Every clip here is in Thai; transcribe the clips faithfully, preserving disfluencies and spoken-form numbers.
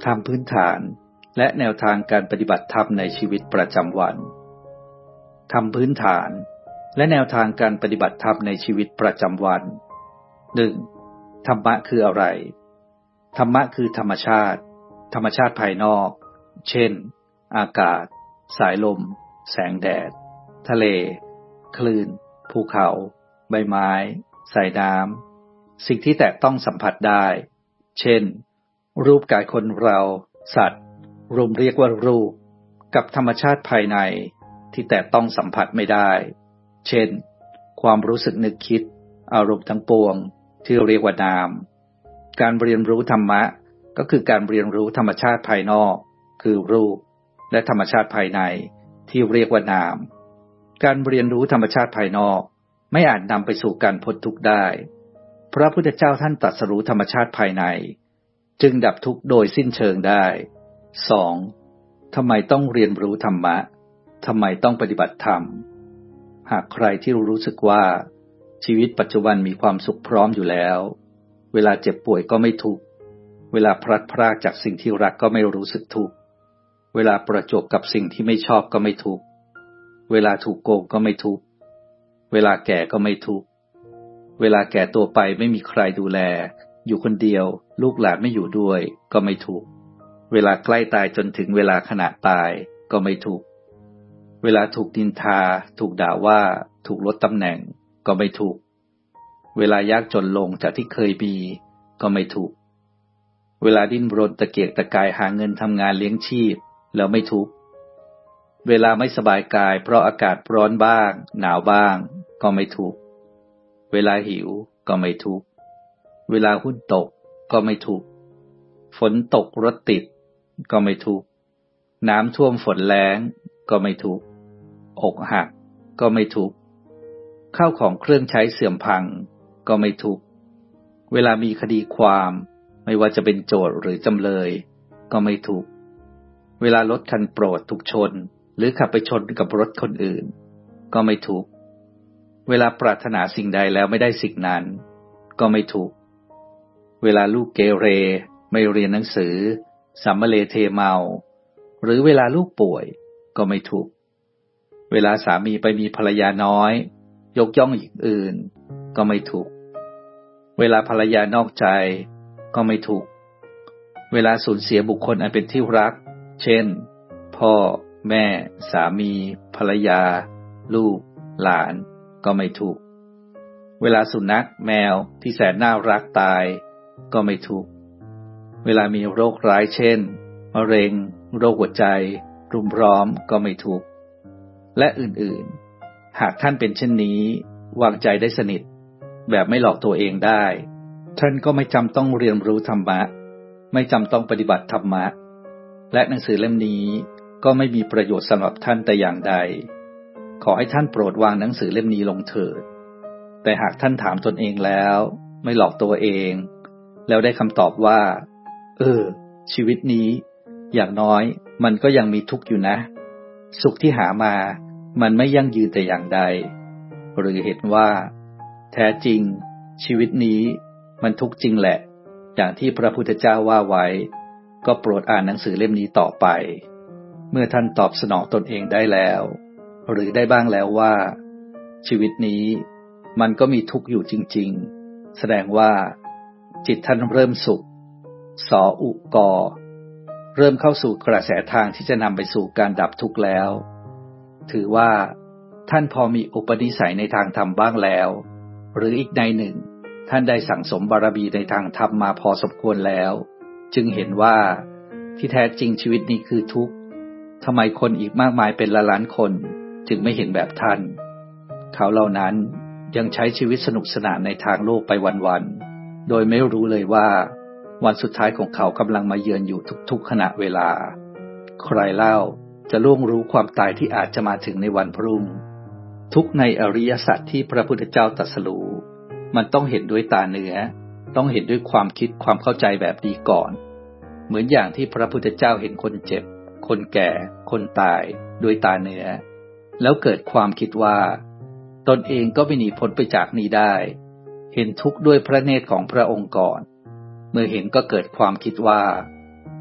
ธรรมพื้นฐานและแนวทางการปฏิบัติธรรมในชีวิตประจำวันธรรมพื้นฐานและแนวทางการปฏิบัติธรรมในชีวิตประจำวัน หนึ่ง. ธรรมะคืออะไรธรรมะคือธรรมชาติธรรมชาติภายนอกเช่นอากาศสายลมแสงแดดทะเลคลื่นภูเขาใบไม้สายน้ำสิ่งที่แตะต้องสัมผัสได้เช่นรูปกายคนเราสัตว์รวมเรียกว่ารูปกับธรรมชาติภายในที่แตะต้องสัมผัสไม่ได้เช่นความรู้สึกนึกคิดอารมณ์ทั้งปวงที่เรียกว่านามการเรียนรู้ธรรมะก็คือการเรียนรู้ธรรมชาติภายนอกคือรูปและธรรมชาติภายในที่เรียกว่านามการเรียนรู้ธรรมชาติภายนอกไม่อาจนำไปสู่การพ้นทุกข์ได้พระพุทธเจ้าท่านตรัสรู้ธรรมชาติภายในจึงดับทุกข์โดยสิ้นเชิงได้ สอง. ทำไมต้องเรียนรู้ธรรมะทำไมต้องปฏิบัติธรรมหากใครที่รู้สึกว่าชีวิตปัจจุบันมีความสุขพร้อมอยู่แล้วเวลาเจ็บป่วยก็ไม่ทุกข์เวลาพลัดพรากจากสิ่งที่รักก็ไม่รู้สึกทุกข์เวลาประจบกับสิ่งที่ไม่ชอบก็ไม่ทุกข์เวลาถูกโกงก็ไม่ทุกข์เวลาแก่ก็ไม่ทุกข์เวลาแก่ตัวไปไม่มีใครดูแลอยู่คนเดียวลูกหลานไม่อยู่ด้วยก็ไม่ทุกข์เวลาใกล้ตายจนถึงเวลาขณะตายก็ไม่ทุกข์เวลาถูกนินทาถูกด่าว่าถูกลดตำแหน่งก็ไม่ทุกข์เวลายากจนลงจากที่เคยมีก็ไม่ทุกข์เวลาดิ้นรนตะเกียกตะกายหาเงินทำงานเลี้ยงชีพแล้วไม่ทุกข์เวลาไม่สบายกายเพราะอากาศร้อนบ้างหนาวบ้างก็ไม่ทุกข์เวลาหิวก็ไม่ทุกข์เวลาหุ้นตกก็ไม่ทุกข์ฝนตกรถติดก็ไม่ทุกข์น้ำท่วมฝนแล้งก็ไม่ทุกข์อกหักก็ไม่ทุกข์ข้าวของเครื่องใช้เสื่อมพังก็ไม่ทุกข์เวลามีคดีความไม่ว่าจะเป็นโจทก์หรือจำเลยก็ไม่ทุกข์เวลารถคันโปรดถูกชนหรือขับไปชนกับรถคนอื่นก็ไม่ทุกข์เวลาปรารถนาสิ่งใดแล้วไม่ได้สิ่งนั้นก็ไม่ทุกข์เวลาลูกเกเรไม่เรียนหนังสือสัมมะเลเทเมาหรือเวลาลูกป่วยก็ไม่ทุกข์เวลาสามีไปมีภรรยาน้อยยกย่องหญิงอื่นก็ไม่ทุกข์เวลาภรรยานอกใจก็ไม่ทุกข์เวลาสูญเสียบุคคลอันเป็นที่รักเช่นพ่อแม่สามีภรรยาลูกหลานก็ไม่ทุกข์เวลาสุนัขแมวที่แสนน่ารักตายก็ไม่ทุกข์เวลามีโรคร้ายเช่นมะเร็งโรคหัวใจรุมร้อมก็ไม่ทุกข์และอื่นๆหากท่านเป็นเช่นนี้วางใจได้สนิทแบบไม่หลอกตัวเองได้ท่านก็ไม่จำต้องเรียนรู้ธรรมะไม่จำต้องปฏิบัติธรรมะและหนังสือเล่มนี้ก็ไม่มีประโยชน์สำหรับท่านแต่อย่างใดขอให้ท่านโปรดวางหนังสือเล่มนี้ลงเถิดแต่หากท่านถามตนเองแล้วไม่หลอกตัวเองแล้วได้คำตอบว่าเออชีวิตนี้อย่างน้อยมันก็ยังมีทุกข์อยู่นะสุขที่หามามันไม่ยั่งยืนแต่อย่างใดหรือเห็นว่าแท้จริงชีวิตนี้มันทุกข์จริงแหละอย่างที่พระพุทธเจ้าว่าไว้ก็โปรดอ่านหนังสือเล่มนี้ต่อไปเมื่อท่านตอบสนองตนเองได้แล้วหรือได้บ้างแล้วว่าชีวิตนี้มันก็มีทุกข์อยู่จริงๆแสดงว่าจิตท่านเริ่มสุขสออุกอเริ่มเข้าสู่กระแสทางที่จะนำไปสู่การดับทุกข์แล้วถือว่าท่านพอมีอุปนิสัยในทางธรรมบ้างแล้วหรืออีกในหนึ่งท่านได้สั่งสมบารมีในทางธรรมมาพอสมควรแล้วจึงเห็นว่าที่แท้จริงชีวิตนี้คือทุกข์ทำไมคนอีกมากมายเป็นล้านล้านคนจึงไม่เห็นแบบท่านเขาเหล่านั้นยังใช้ชีวิตสนุกสนานในทางโลกไปวันๆโดยไม่รู้เลยว่าวันสุดท้ายของเขากำลังมาเยือนอยู่ทุกๆขณะเวลาใครเล่าจะล่วงรู้ความตายที่อาจจะมาถึงในวันพรุ่งทุกในอริยสัจที่พระพุทธเจ้าตรัสรู้มันต้องเห็นด้วยตาเนื้อต้องเห็นด้วยความคิดความเข้าใจแบบนี้ก่อนเหมือนอย่างที่พระพุทธเจ้าเห็นคนเจ็บคนแก่คนตายด้วยตาเนื้อแล้วเกิดความคิดว่าตนเองก็ไม่หนีพ้นไปจากนี้ได้เห็นทุกข์ด้วยพระเนตรของพระองค์ก่อนเมื่อเห็นก็เกิดความคิดว่า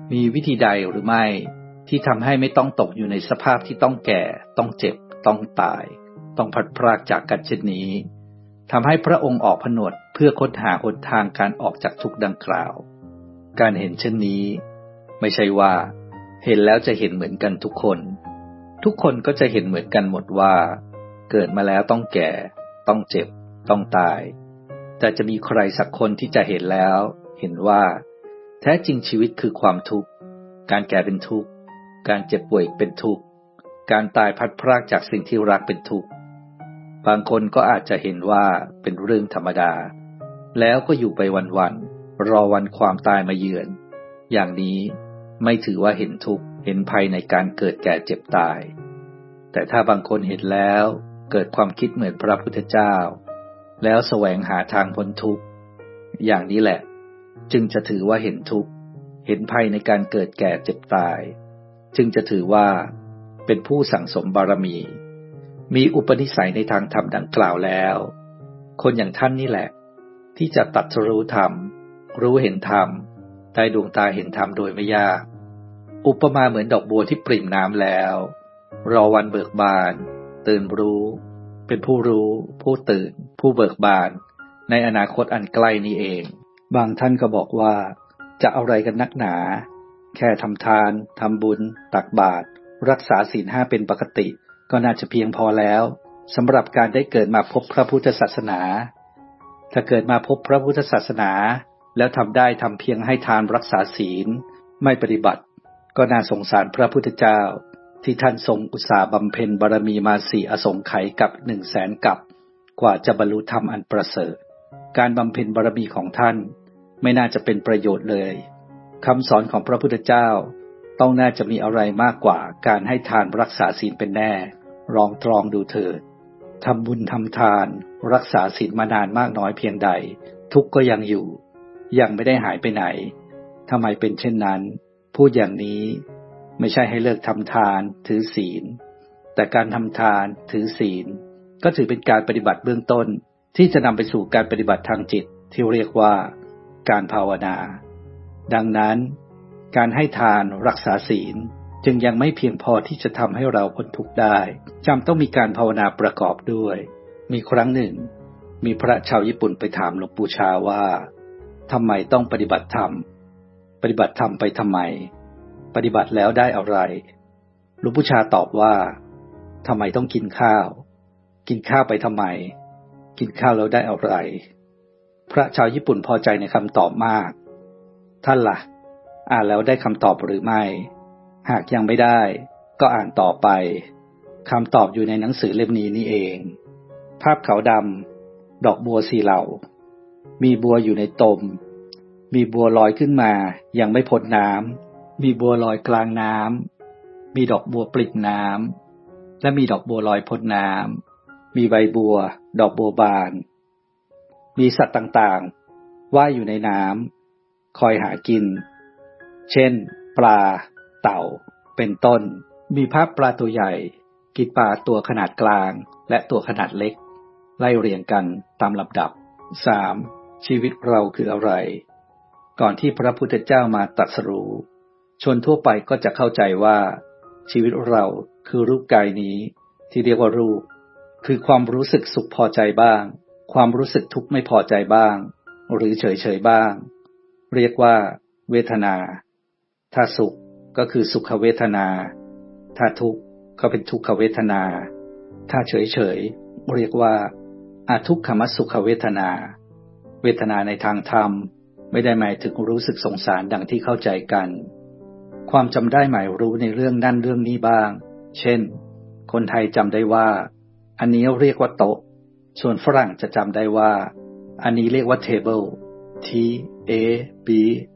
มีวิธีใดหรือไม่ที่ทำให้ไม่ต้องตกอยู่ในสภาพที่ต้องแก่ต้องเจ็บต้องตายต้องพลัดพรากจากกันเช่นนี้ทำให้พระองค์ออกผนวดเพื่อค้นหาหนทางการออกจากทุกข์ดังกล่าวการเห็นเช่นนี้ไม่ใช่ว่าเห็นแล้วจะเห็นเหมือนกันทุกคนทุกคนก็จะเห็นเหมือนกันหมดว่าเกิดมาแล้วต้องแก่ต้องเจ็บต้องตายแต่จะมีใครสักคนที่จะเห็นแล้วเห็นว่าแท้จริงชีวิตคือความทุกข์การแก่เป็นทุกข์การเจ็บป่วยเป็นทุกข์การตายพลัดพรากจากสิ่งที่รักเป็นทุกข์บางคนก็อาจจะเห็นว่าเป็นเรื่องธรรมดาแล้วก็อยู่ไปวันๆรอวันความตายมาเยือนอย่างนี้ไม่ถือว่าเห็นทุกข์เห็นภัยในการเกิดแก่เจ็บตายแต่ถ้าบางคนเห็นแล้วเกิดความคิดเหมือนพระพุทธเจ้าแล้วแสวงหาทางพ้นทุกข์อย่างนี้แหละจึงจะถือว่าเห็นทุกข์เห็นภัยในการเกิดแก่เจ็บตายจึงจะถือว่าเป็นผู้สั่งสมบารมีมีอุปนิสัยในทางธรรมดังกล่าวแล้วคนอย่างท่านนี่แหละที่จะตรัสรู้ธรรมรู้เห็นธรรมได้ดวงตาเห็นธรรมโดยไม่ยากอุปมาเหมือนดอกบัวที่ปริ่มน้ำแล้วรอวันเบิกบานตื่นรู้เป็นผู้รู้ผู้ตื่นผู้เบิกบานในอนาคตอันใกล้นี้เองบางท่านก็บอกว่าจะเอาอะไรกันนักหนาแค่ทำทานทำบุญตักบาตรรักษาศีลห้าเป็นปกติก็น่าจะเพียงพอแล้วสำหรับการได้เกิดมาพบพระพุทธศาสนาถ้าเกิดมาพบพระพุทธศาสนาแล้วทำได้ทำเพียงให้ทานรักษาศีลไม่ปฏิบัติก็น่าสงสารพระพุทธเจ้าที่ท่านทรงอุตสาห์บำเพ็ญบารมีมาสี่อสงไขยกับหนึ่งแสนกับกว่าจะบรรลุธรรมอันประเสริฐการบำเพ็ญบารมีของท่านไม่น่าจะเป็นประโยชน์เลยคำสอนของพระพุทธเจ้าต้องน่าจะมีอะไรมากกว่าการให้ทานรักษาศีลเป็นแน่ลองตรองดูเถิดทำบุญทำทานรักษาศีลมานานมากน้อยเพียงใดทุกข์ก็ยังอยู่ยังไม่ได้หายไปไหนทำไมเป็นเช่นนั้นพูดอย่างนี้ไม่ใช่ให้เลิกทำทานถือศีลแต่การทำทานถือศีลก็ถือเป็นการปฏิบัติเบื้องต้นที่จะนำไปสู่การปฏิบัติทางจิตที่เรียกว่าการภาวนาดังนั้นการให้ทานรักษาศีลจึงยังไม่เพียงพอที่จะทำให้เราพ้นทุกข์ได้จำต้องมีการภาวนาประกอบด้วยมีครั้งหนึ่งมีพระชาวญี่ปุ่นไปถามหลวงปู่ชาว่าทำไมต้องปฏิบัติธรรมปฏิบัติธรรมไปทำไมปฏิบัติแล้วได้อะไรหลวงปู่ชาตอบว่าทำไมต้องกินข้าวกินข้าวไปทำไมกินข้าวแล้วได้อะไรพระชาวญี่ปุ่นพอใจในคำตอบมากท่านล่ะอ่านแล้วได้คำตอบหรือไม่หากยังไม่ได้ก็อ่านต่อไปคำตอบอยู่ในหนังสือเล่มนี้นี่เองภาพขาวดำดอกบัวสี่เหล่ามีบัวอยู่ในตมมีบัวลอยขึ้นมายังไม่พ้นน้ำมีบัวลอยกลางน้ำมีดอกบัวปริ่มน้ำและมีดอกบัวลอยพ้นน้ำมีใบบัวดอกบัวบานมีสัตว์ต่างๆว่ายอยู่ในน้ำคอยหากินเช่นปลาเต่าเป็นต้นมีภาพปลาตัวใหญ่กินปลาตัวขนาดกลางและตัวขนาดเล็กไล่เรียงกันตามลำดับ สาม ชีวิตเราคืออะไรก่อนที่พระพุทธเจ้ามาตรัสรู้ชนทั่วไปก็จะเข้าใจว่าชีวิตเราคือรูปกายนี้ที่เรียกว่ารูปคือความรู้สึกสุขพอใจบ้างความรู้สึกทุกข์ไม่พอใจบ้างหรือเฉยๆบ้างเรียกว่าเวทนาถ้าสุขก็คือสุขเวทนาถ้าทุกข์ก็เป็นทุกขเวทนาถ้าเฉยๆเรียกว่าอทุกขมสุขเวทนาเวทนาในทางธรรมไม่ได้หมายถึงรู้สึกสงสารดังที่เข้าใจกันความจำได้หมายรู้ในเรื่องนั่นเรื่องนี้บ้างเช่นคนไทยจำได้ว่าอันนี้เรียกว่าโต๊ะส่วนฝรั่งจะจำได้ว่าอันนี้เรียกว่า table t a b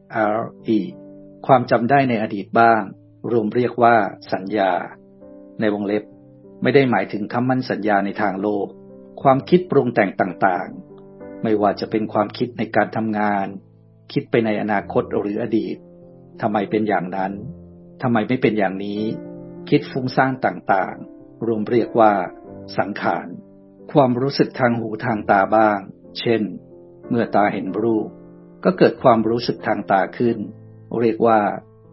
l e ความจำได้ในอดีตบ้างรวมเรียกว่าสัญญาในวงเล็บไม่ได้หมายถึงคำมั่นสัญญาในทางโลกความคิดปรุงแต่งต่างๆไม่ว่าจะเป็นความคิดในการทำงานคิดไปในอนาคตหรืออดีตทำไมเป็นอย่างนั้นทำไมไม่เป็นอย่างนี้คิดฟุ้งซ่านต่างๆรวมเรียกว่าสังขารความรู้สึกทางหูทางตาบ้างเช่นเมื่อตาเห็นรูปก็เกิดความรู้สึกทางตาขึ้นเรียกว่า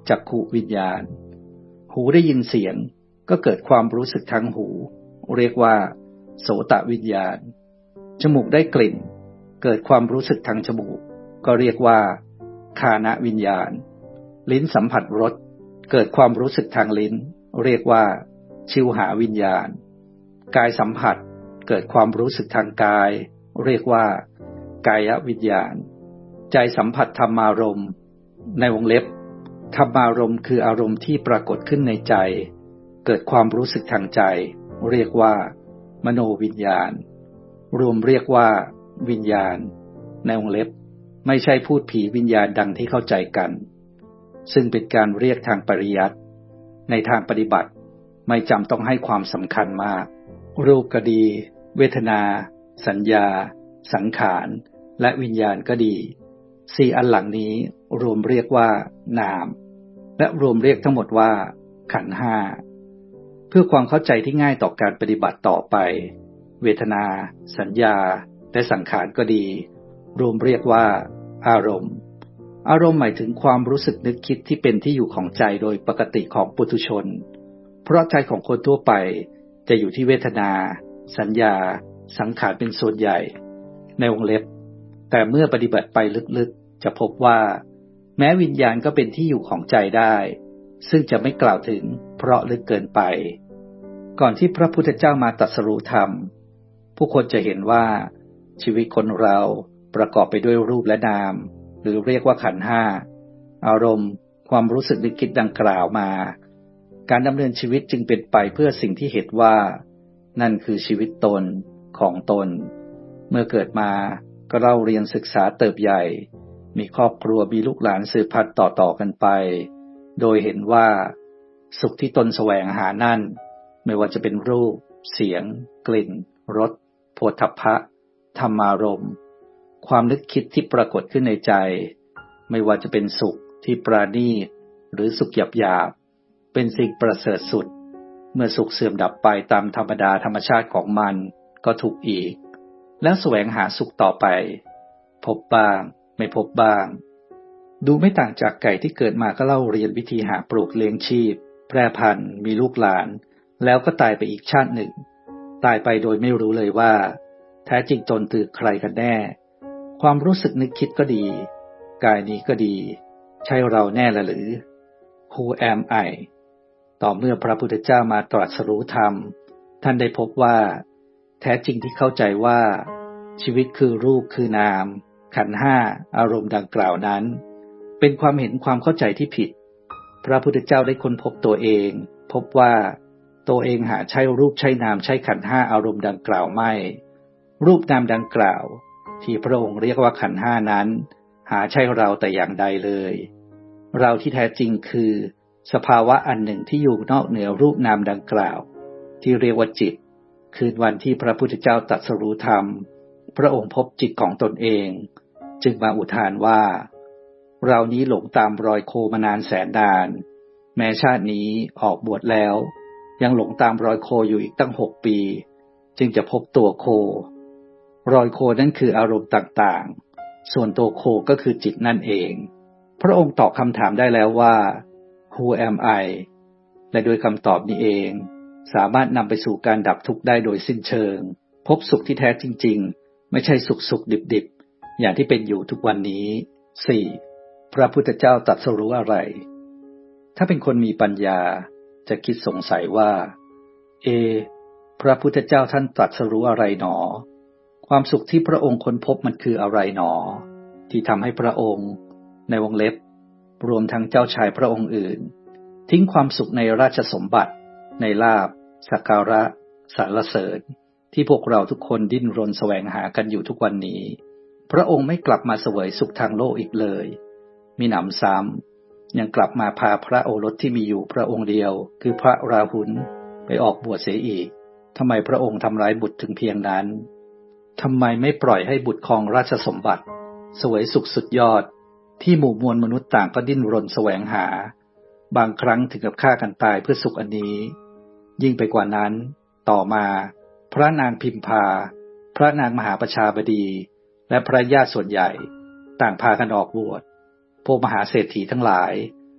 จักขุวิญญาณหูได้ยินเสียงก็เกิดความรู้สึกทางหูเรียกว่าโสตวิญญาณจมูกได้กลิ่นเกิดความรู้สึกทางจมูกก็เรียกว่าฆานวิญญาณลิ้นสัมผัสรสเกิดความรู้สึกทางลิ้นเรียกว่าชิวหาวิญญาณกายสัมผัสเกิดความรู้สึกทางกายเรียกว่ากายวิญญาณใจสัมผัสธรรมารมณ์ในวงเล็บธรรมารมณ์คืออารมณ์ที่ปรากฏขึ้นในใจเกิดความรู้สึกทางใจเรียกว่ามโนวิญญาณรวมเรียกว่าวิญญาณในวงเล็บไม่ใช่พูดผีวิญญาณดังที่เข้าใจกันซึ่งเป็นการเรียกทางปริยัติในทางปฏิบัติไม่จำต้องให้ความสำคัญมากรูปก็ดีเวทนาสัญญาสังขารและวิญญาณก็ดีสี่อันหลังนี้รวมเรียกว่านามและรวมเรียกทั้งหมดว่าขันธ์ห้าเพื่อความเข้าใจที่ง่ายต่อการปฏิบัติต่อไปเวทนาสัญญาและสังขารก็ดีรวมเรียกว่าอารมณ์อารมณ์หมายถึงความรู้สึกนึกคิดที่เป็นที่อยู่ของใจโดยปกติของปุถุชนเพราะใจของคนทั่วไปจะอยู่ที่เวทนาสัญญาสังขารเป็นส่วนใหญ่ในวงเล็บแต่เมื่อปฏิบัติไปลึกๆจะพบว่าแม้วิญญาณก็เป็นที่อยู่ของใจได้ซึ่งจะไม่กล่าวถึงเพราะลึกเกินไปก่อนที่พระพุทธเจ้ามาตรัสรู้ธรรมผู้คนจะเห็นว่าชีวิตคนเราประกอบไปด้วยรูปและนามหรือเรียกว่าขันธ์ห้าอารมณ์ความรู้สึกนึกคิดดังกล่าวมาการดำเนินชีวิตจึงเป็นไปเพื่อสิ่งที่เห็นว่านั่นคือชีวิตตนของตนเมื่อเกิดมาก็เล่าเรียนศึกษาเติบใหญ่มีครอบครัวมีลูกหลานสืบพันธุ์ต่อๆกันไปโดยเห็นว่าสุขที่ตนแสวงหานั่นไม่ว่าจะเป็นรูปเสียงกลิ่นรสโผฏฐัพพะธรรมารมณ์ความนึกคิดที่ปรากฏขึ้นในใจไม่ว่าจะเป็นสุขที่ปราณีตหรือสุขหยาบๆเป็นสิ่งประเสริฐสุดเมื่อสุขเสื่อมดับไปตามธรรมดาธรรมชาติของมันก็ทุกข์อีกแล้วแสวงหาสุขต่อไปพบบ้างไม่พบบ้างดูไม่ต่างจากไก่ที่เกิดมาก็เล่าเรียนวิธีหาปลูกเลี้ยงชีพแพร่พันธุ์มีลูกหลานแล้วก็ตายไปอีกชาติหนึ่งตายไปโดยไม่รู้เลยว่าแท้จริงตนคือใครกันแน่ความรู้สึกนึกคิดก็ดีกายนี้ก็ดีใช่เราแน่ละหรือ Who am I ต่อเมื่อพระพุทธเจ้ามาตรัสรู้ธรรมท่านได้พบว่าแท้จริงที่เข้าใจว่าชีวิตคือรูปคือนามขันธ์ห้าอารมณ์ดังกล่าวนั้นเป็นความเห็นความเข้าใจที่ผิดพระพุทธเจ้าได้ค้นพบตัวเองพบว่าตัวเองหาใช่รูปใช่นามใช่ขันธ์ห้าอารมณ์ดังกล่าวไม่รูปนามดังกล่าวที่พระองค์เรียกว่าขันธ์ห้านั้นหาใช่เราแต่อย่างใดเลยเราที่แท้จริงคือสภาวะอันหนึ่งที่อยู่นอกเหนือรูปนามดังกล่าวที่เรียกว่าจิตคืนวันที่พระพุทธเจ้าตรัสรู้ธรรมพระองค์พบจิตของตนเองจึงมาอุทานว่าเรานี้หลงตามรอยโคมานานแสนนานแม้ชาตินี้ออกบวชแล้วยังหลงตามรอยโคอยู่อีกตั้งหกปีจึงจะพบตัวโครอยโคนั่นคืออารมณ์ต่างๆส่วนตัวโคก็คือจิตนั่นเองพระองค์ตอบคำถามได้แล้วว่า Who am I และโดยคำตอบนี้เองสามารถนำไปสู่การดับทุกข์ได้โดยสิ้นเชิงพบสุขที่แท้จริงๆไม่ใช่สุขสุขดิบๆอย่างที่เป็นอยู่ทุกวันนี้ สี่. พระพุทธเจ้าตรัสรู้อะไรถ้าเป็นคนมีปัญญาจะคิดสงสัยว่าเอพระพุทธเจ้าท่านตรัสรู้อะไรหนอความสุขที่พระองค์ค้นพบมันคืออะไรหนอที่ทำให้พระองค์ในวงเล็บรวมทั้งเจ้าชายพระองค์อื่นทิ้งความสุขในราชสมบัติในลาภสักการะสรรเสริญที่พวกเราทุกคนดิ้นรนแสวงหากันอยู่ทุกวันนี้พระองค์ไม่กลับมาเสวยสุขทางโลกอีกเลยมิหนำซ้ำยังกลับมาพาพระโอรสที่มีอยู่พระองค์เดียวคือพระราหุลไปออกบวชเสียอีกทำไมพระองค์ทำร้ายบุตรถึงเพียงนั้นทำไมไม่ปล่อยให้บุตรครองราชสมบัติเสวยสุขสุดยอดที่หมู่มวลมนุษย์ต่างก็ดิ้นรนแสวงหาบางครั้งถึงกับฆ่ากันตายเพื่อสุขอันนี้ยิ่งไปกว่านั้นต่อมาพระนางพิมพาพระนางมหาประชาบดีและพระญาติส่วนใหญ่ต่างพากันออกบวชพวกมหาเศรษฐีทั้งหลาย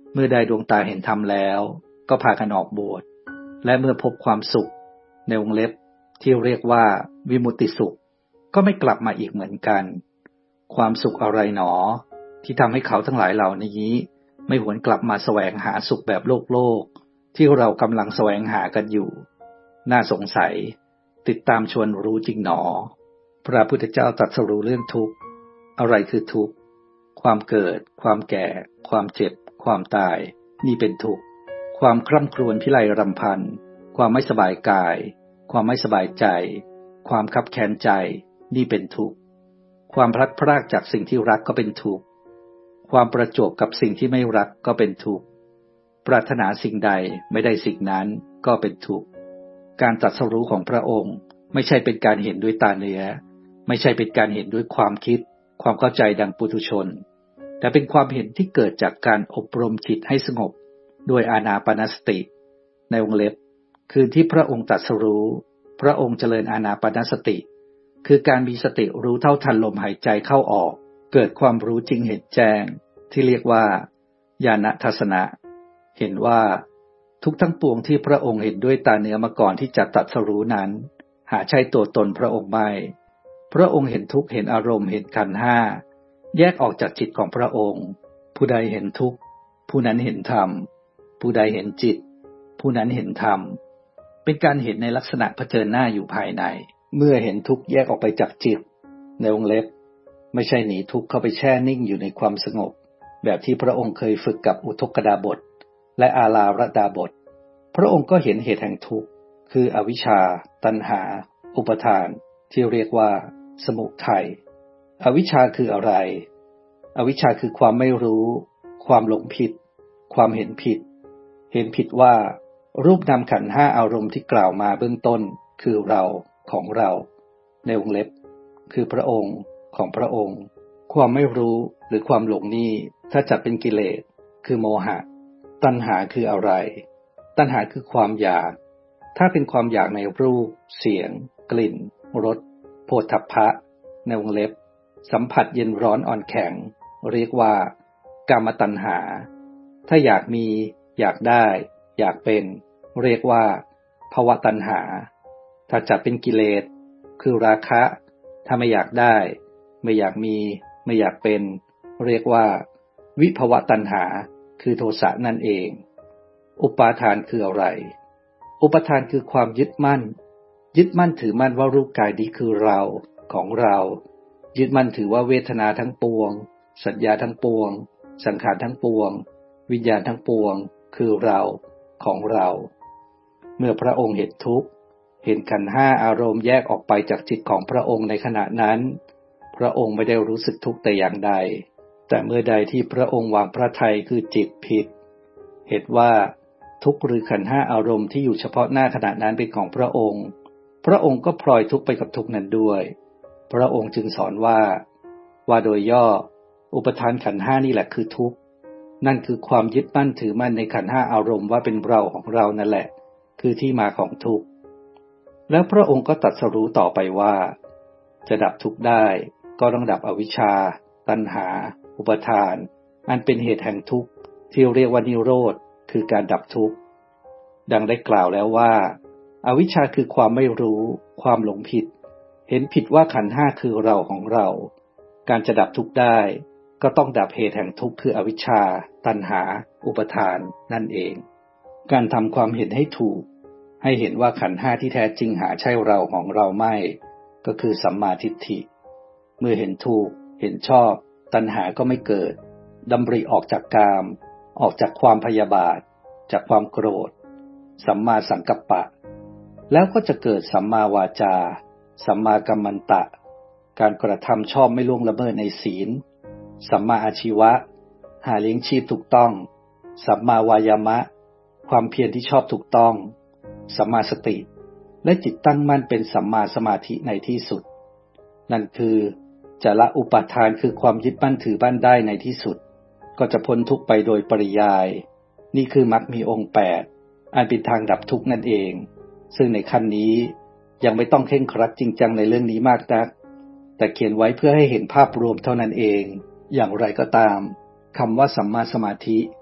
เมื่อได้ดวงตาเห็นธรรมแล้วก็พากันออกบวชและเมื่อพบความสุขในวงเล็บที่เรียกว่าวิมุตติสุขก็ไม่กลับมาอีกเหมือนกันความสุขอะไรหนอที่ทำให้เขาทั้งหลายเหล่านี้ไม่หวนกลับมาแสวงหาสุขแบบโลกโลกที่เรากำลังแสวงหากันอยู่น่าสงสัยติดตามชวนรู้จริงหนอพระพุทธเจ้าตรัสรู้เรื่องทุกข์อะไรคือทุกข์ความเกิดความแก่ความเจ็บความตายนี่เป็นทุกข์ความคร่ำครวญพิไรรำพันความไม่สบายกายความไม่สบายใจความคับแค้นใจนี่เป็นทุกข์ความพลัดพรากจากสิ่งที่รักก็เป็นทุกข์ความประจวบกับสิ่งที่ไม่รักก็เป็นทุกข์ปรารถนาสิ่งใดไม่ได้สิ่งนั้นก็เป็นทุกข์การตรัสรู้ของพระองค์ไม่ใช่เป็นการเห็นด้วยตาเนื้อไม่ใช่เป็นการเห็นด้วยความคิดความเข้าใจดังปุถุชนแต่เป็นความเห็นที่เกิดจากการอบรมจิตให้สงบด้วยอานาปานสติในวงเล็บคืนที่พระองค์ตรัสรู้พระองค์เจริญอานาปานสติคือการมีสติรู้เท่าทันลมหายใจเข้าออกเกิดความรู้จริงเห็นแจ้งที่เรียกว่าญาณทัสสนะเห็นว่าทุกทั้งปวงที่พระองค์เห็นด้วยตาเนื้อมาก่อนที่จะตรัสรู้นั้นหาใช่ตัวตนพระองค์ไม่พระองค์เห็นทุกข์เห็นอารมณ์เห็นขันธ์ห้าแยกออกจากจิตของพระองค์ผู้ใดเห็นทุกข์ผู้นั้นเห็นธรรมผู้ใดเห็นจิตผู้นั้นเห็นธรรมเป็นการเห็นในลักษณะเผชิญหน้าอยู่ภายในเมื่อเห็นทุกข์แยกออกไปจากจิตในวงเล็บไม่ใช่หนีทุกข์เข้าไปแช่นิ่งอยู่ในความสงบแบบที่พระองค์เคยฝึกกับอุทกดาบทและอาลารดาบทพระองค์ก็เห็นเหตุแห่งทุกข์คืออวิชชาตัณหาอุปทานที่เรียกว่าสมุทัยอวิชชาคืออะไรอวิชชาคือความไม่รู้ความหลงผิดความเห็นผิดเห็นผิดว่ารูปนามขันธ์ห้าอารมณ์ที่กล่าวมาเบื้องต้นคือเราของเราในวงเล็บคือพระองค์ของพระองค์ความไม่รู้หรือความหลงนี้ถ้าจัดเป็นกิเลสคือโมหะตัณหาคืออะไรตัณหาคือความอยากถ้าเป็นความอยากในรูปเสียงกลิ่นรสโผฏฐัพพะในวงเล็บสัมผัสเย็นร้อนอ่อนแข็งเรียกว่ากามตัณหาถ้าอยากมีอยากได้อยากเป็นเรียกว่าภวตัณหาถ้าจัดเป็นกิเลสคือราคะถ้าไม่อยากได้ไม่อยากมีไม่อยากเป็นเรียกว่าวิภวตัณหาคือโทสะนั่นเองอุปาทานคืออะไรอุปทานคือความยึดมั่นยึดมั่นถือมั่นว่ารูปกายนี้คือเราของเรายึดมั่นถือว่าเวทนาทั้งปวงสัญญาทั้งปวงสังขารทั้งปวงวิญญาณทั้งปวงคือเราของเราเมื่อพระองค์เห็นทุกข์เห็นขันธ์ห้าอารมณ์แยกออกไปจากจิตของพระองค์ในขณะนั้นพระองค์ไม่ได้รู้สึกทุกข์แต่อย่างใดแต่เมื่อใดที่พระองค์วางพระทัยคือจิตผิดเห็นว่าทุกข์หรือขันธ์ห้าอารมณ์ที่อยู่เฉพาะหน้าขณะนั้นเป็นของพระองค์พระองค์ก็พลอยทุกข์ไปกับทุกข์นั้นด้วยพระองค์จึงสอนว่าว่าโดยย่ออุปทานขันธ์ห้านี่แหละคือทุกข์นั่นคือความยึดมั่นถือมั่นในขันธ์ห้าอารมณ์ว่าเป็นเราของเรานั่นแหละคือที่มาของทุกข์แล้วพระองค์ก็ตรัสรู้ต่อไปว่าจะดับทุกข์ได้ก็ต้องดับอวิชชาตัณหาอุปทานอันเป็นเหตุแห่งทุกข์ที่เรียกว่านิโรธคือการดับทุกข์ดังได้กล่าวแล้วว่าอวิชชาคือความไม่รู้ความหลงผิดเห็นผิดว่าขันธ์ห้าคือเราของเราการจะดับทุกข์ได้ก็ต้องดับเหตุแห่งทุกข์คืออวิชชาตัณหาอุปทานนั่นเองการทำความเห็นให้ถูกให้เห็นว่าขันธ์ห้าที่แท้จริงหาใช่เราของเราไม่ก็คือสัมมาทิฏฐิเมื่อเห็นถูกเห็นชอบตัณหาก็ไม่เกิดดำริออกจากกามออกจากความพยาบาทจากความโกรธสัมมาสังกัปปะแล้วก็จะเกิดสัมมาวาจาสัมมากัมมันตะการกระทำชอบไม่ล่วงละเมิดในศีลสัมมาอาชีวะหาเลี้ยงชีพถูกต้องสัมมาวายามะความเพียรที่ชอบถูกต้องสัมมาสติและจิตตั้งมั่นเป็นสัมมาสมาธิในที่สุดนั่นคือจะละอุปาทานคือความยึดมั่นถือมั่นได้ในที่สุดก็จะพ้นทุกข์ไปโดยปริยายนี่คือมรรคมีองค์แปดอันเป็นทางดับทุกข์นั่นเองซึ่งในขั้นนี้ยังไม่ต้องเคร่งครัดจริงจังในเรื่องนี้มากนักแต่เขียนไว้เพื่อให้เห็นภาพรวมเท่านั้นเองอย่างไรก็ตามคำว่าสัมมาสมาธิ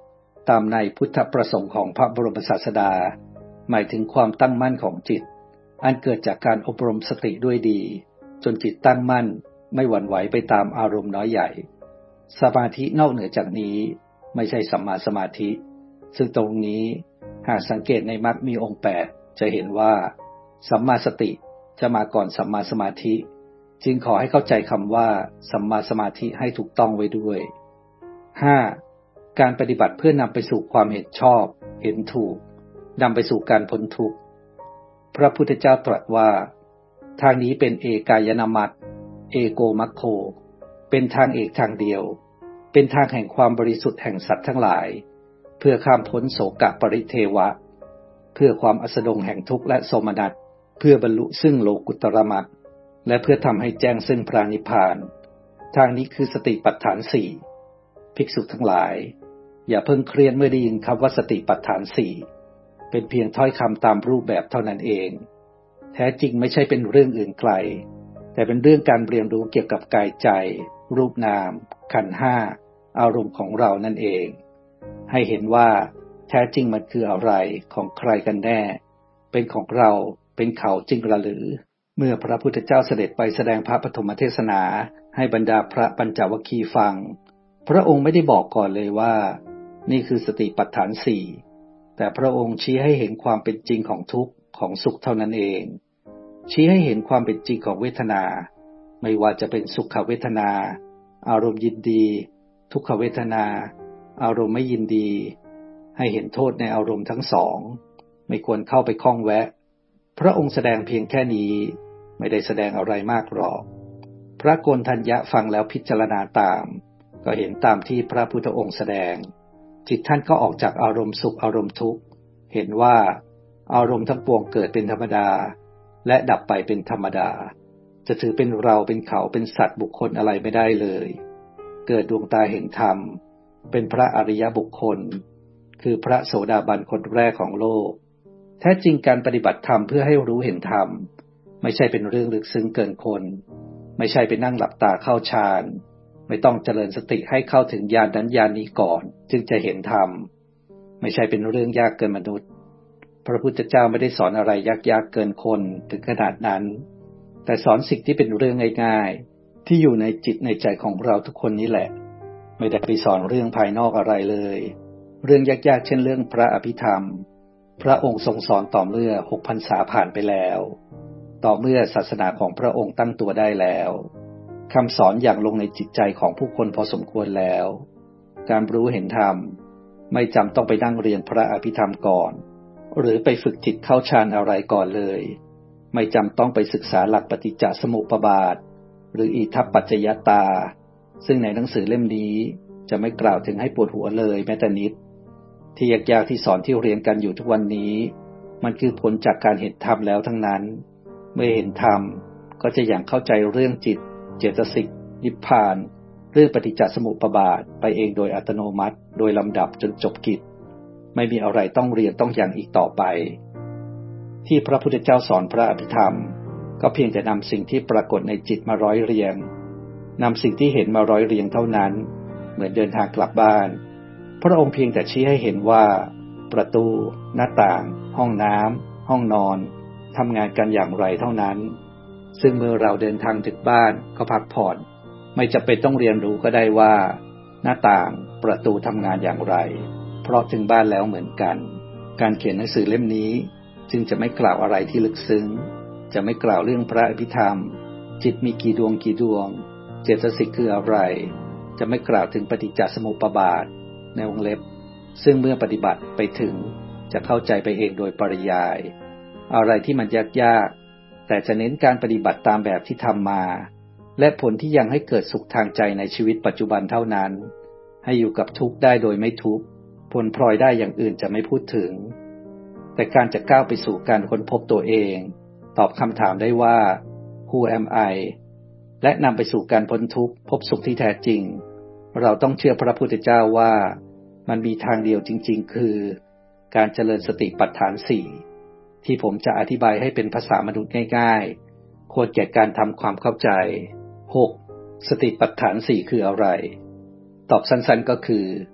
ตามในพุทธประสงค์ของพระบรมศาสดาหมายถึงความตั้งมั่นของจิตอันเกิดจากการอบรมสติด้วยดีจนจิตตั้งมั่นไม่หวั่นไหวไปตามอารมณ์น้อยใหญ่สมาธินอกเหนือจากนี้ไม่ใช่สัมมาสมาธิซึ่งตรงนี้หากสังเกตในมรรคมีองค์แปดจะเห็นว่าสัมมาสติจะมาก่อนสัมมาสมาธิจึงขอให้เข้าใจคำว่าสัมมาสมาธิให้ถูกต้องไว้ด้วย ห้า. การปฏิบัติเพื่อนำไปสู่ความเห็นชอบเห็นถูกนำไปสู่การพ้นทุกข์พระพุทธเจ้าตรัสว่าทางนี้เป็นเอกายนามัตเอโกมัคโคเป็นทางเอกทางเดียวเป็นทางแห่งความบริสุทธิ์แห่งสัตว์ทั้งหลายเพื่อข้ามพ้นโศกปริเทวะเพื่อความอัสดงแห่งทุกข์และโสมนัสเพื่อบรรลุซึ่งโลกุตตรมรรคและเพื่อทำให้แจ้งซึ่งพระนิพพานทางนี้คือสติปัฏฐานสี่ภิกษุทั้งหลายอย่าเพิ่งเครียดเมื่อได้ยินคำว่าสติปัฏฐานสี่เป็นเพียงถ้อยคำตามรูปแบบเท่านั้นเองแท้จริงไม่ใช่เป็นเรื่องอื่นไกลแต่เป็นเรื่องการเรียนรู้เกี่ยวกับกายใจรูปนามขันธ์ห้าอารมณ์ของเรานั่นเองให้เห็นว่าแท้จริงมันคืออะไรของใครกันแน่เป็นของเราเป็นเขาจริงหรือเมื่อพระพุทธเจ้าเสด็จไปแสดงพระปฐมเทศนาให้บรรดาพระปัญจวัคคีย์ฟังพระองค์ไม่ได้บอกก่อนเลยว่านี่คือสติปัฏฐานสี่แต่พระองค์ชี้ให้เห็นความเป็นจริงของทุกข์ของสุขเท่านั้นเองชี้ให้เห็นความเป็นจริงของเวทนาไม่ว่าจะเป็นสุขเวทนาอารมณ์ยินดีทุกขเวทนาอารมณ์ไม่ยินดีให้เห็นโทษในอารมณ์ทั้งสองไม่ควรเข้าไปข้องแวะพระองค์แสดงเพียงแค่นี้ไม่ได้แสดงอะไรมากหรอกพระโกณฑัญญะฟังแล้วพิจารณาตามก็เห็นตามที่พระพุทธองค์แสดงจิตท่านก็ออกจากอารมณ์สุขอารมณ์ทุกข์เห็นว่าอารมณ์ทั้งปวงเกิดเป็นธรรมดาและดับไปเป็นธรรมดาจะถือเป็นเราเป็นเขาเป็นสัตว์บุคคลอะไรไม่ได้เลยเกิดดวงตาเห็นธรรมเป็นพระอริยบุคคลคือพระโสดาบันคนแรกของโลกแท้จริงการปฏิบัติธรรมเพื่อให้รู้เห็นธรรมไม่ใช่เป็นเรื่องลึกซึ้งเกินคนไม่ใช่ไปนั่งหลับตาเข้าฌานไม่ต้องเจริญสติให้เข้าถึงญาณนั้นญาณนี้ก่อนจึงจะเห็นธรรมไม่ใช่เป็นเรื่องยากเกินมนุษย์พระพุทธเจ้าไม่ได้สอนอะไรยากๆเกินคนถึงขนาดนั้นแต่สอนสิ่งที่เป็นเรื่องง่ายๆที่อยู่ในจิตในใจของเราทุกคนนี้แหละไม่ได้ไปสอนเรื่องภายนอกอะไรเลยเรื่องยากๆเช่นเรื่องพระอภิธรรมพระองค์ทรงสอนต่อเมื่อหกพรรษาผ่านไปแล้วต่อเมื่อศาสนาของพระองค์ตั้งตัวได้แล้วคำสอนอย่างลงในจิตใจของผู้คนพอสมควรแล้วการรู้เห็นธรรมไม่จำต้องไปนั่งเรียนพระอภิธรรมก่อนหรือไปฝึกจิตเข้าฌานอะไรก่อนเลยไม่จำต้องไปศึกษาหลักปฏิจจสมุปบาทหรืออิทัปปัจจยตาซึ่งในหนังสือเล่มนี้จะไม่กล่าวถึงให้ปวดหัวเลยแม้แต่นิดที่ยากๆที่สอนที่เรียนกันอยู่ทุกวันนี้มันคือผลจากการเห็นธรรมแล้วทั้งนั้นเมื่อเห็นธรรมก็จะอย่างเข้าใจเรื่องจิตเจตสิกนิพพานเรื่องปฏิจจสมุปบาทไปเองโดยอัตโนมัติโดยลำดับจนจบกิจไม่มีอะไรต้องเรียนต้องอย่างอีกต่อไปที่พระพุทธเจ้าสอนพระอภิธรรมก็เพียงแต่นำสิ่งที่ปรากฏในจิตมาร้อยเรียงนำสิ่งที่เห็นมาร้อยเรียงเท่านั้นเหมือนเดินทางกลับบ้านพระองค์เพียงแต่ชี้ให้เห็นว่าประตูหน้าต่างห้องน้ำห้องนอนทำงานกันอย่างไรเท่านั้นซึ่งเมื่อเราเดินทางถึงบ้านก็พักผ่อนไม่จำเป็นต้องเรียนรู้ก็ได้ว่าหน้าต่างประตูทำงานอย่างไรเพราะถึงบ้านแล้วเหมือนกันการเขียนหนังสือเล่มนี้จึงจะไม่กล่าวอะไรที่ลึกซึ้งจะไม่กล่าวเรื่องพระอภิธรรมจิตมีกี่ดวงกี่ดวงเจตสิกคืออะไรจะไม่กล่าวถึงปฏิจจสมุปบาทในวงเล็บซึ่งเมื่อปฏิบัติไปถึงจะเข้าใจไปเองโดยปริยายอะไรที่มันยากๆแต่จะเน้นการปฏิบัติตามแบบที่ทำมาและผลที่ยังให้เกิดสุขทางใจในชีวิตปัจจุบันเท่านั้นให้อยู่กับทุกข์ได้โดยไม่ทุกข์ผลพลอยได้อย่างอื่นจะไม่พูดถึงแต่การจะก้าวไปสู่การค้นพบตัวเองตอบคำถามได้ว่า Who am I และนำไปสู่การพ้นทุกข์พบสุขที่แท้จริงเราต้องเชื่อพระพุทธเจ้าว่ามันมีทางเดียวจริงๆคือการเจริญสติปัฏฐานสี่ที่ผมจะอธิบายให้เป็นภาษามนุษย์ง่ายๆควรแก่การทำความเข้าใจ หก. สติปัฏฐานสี่คืออะไรตอบสั้นๆก็คือ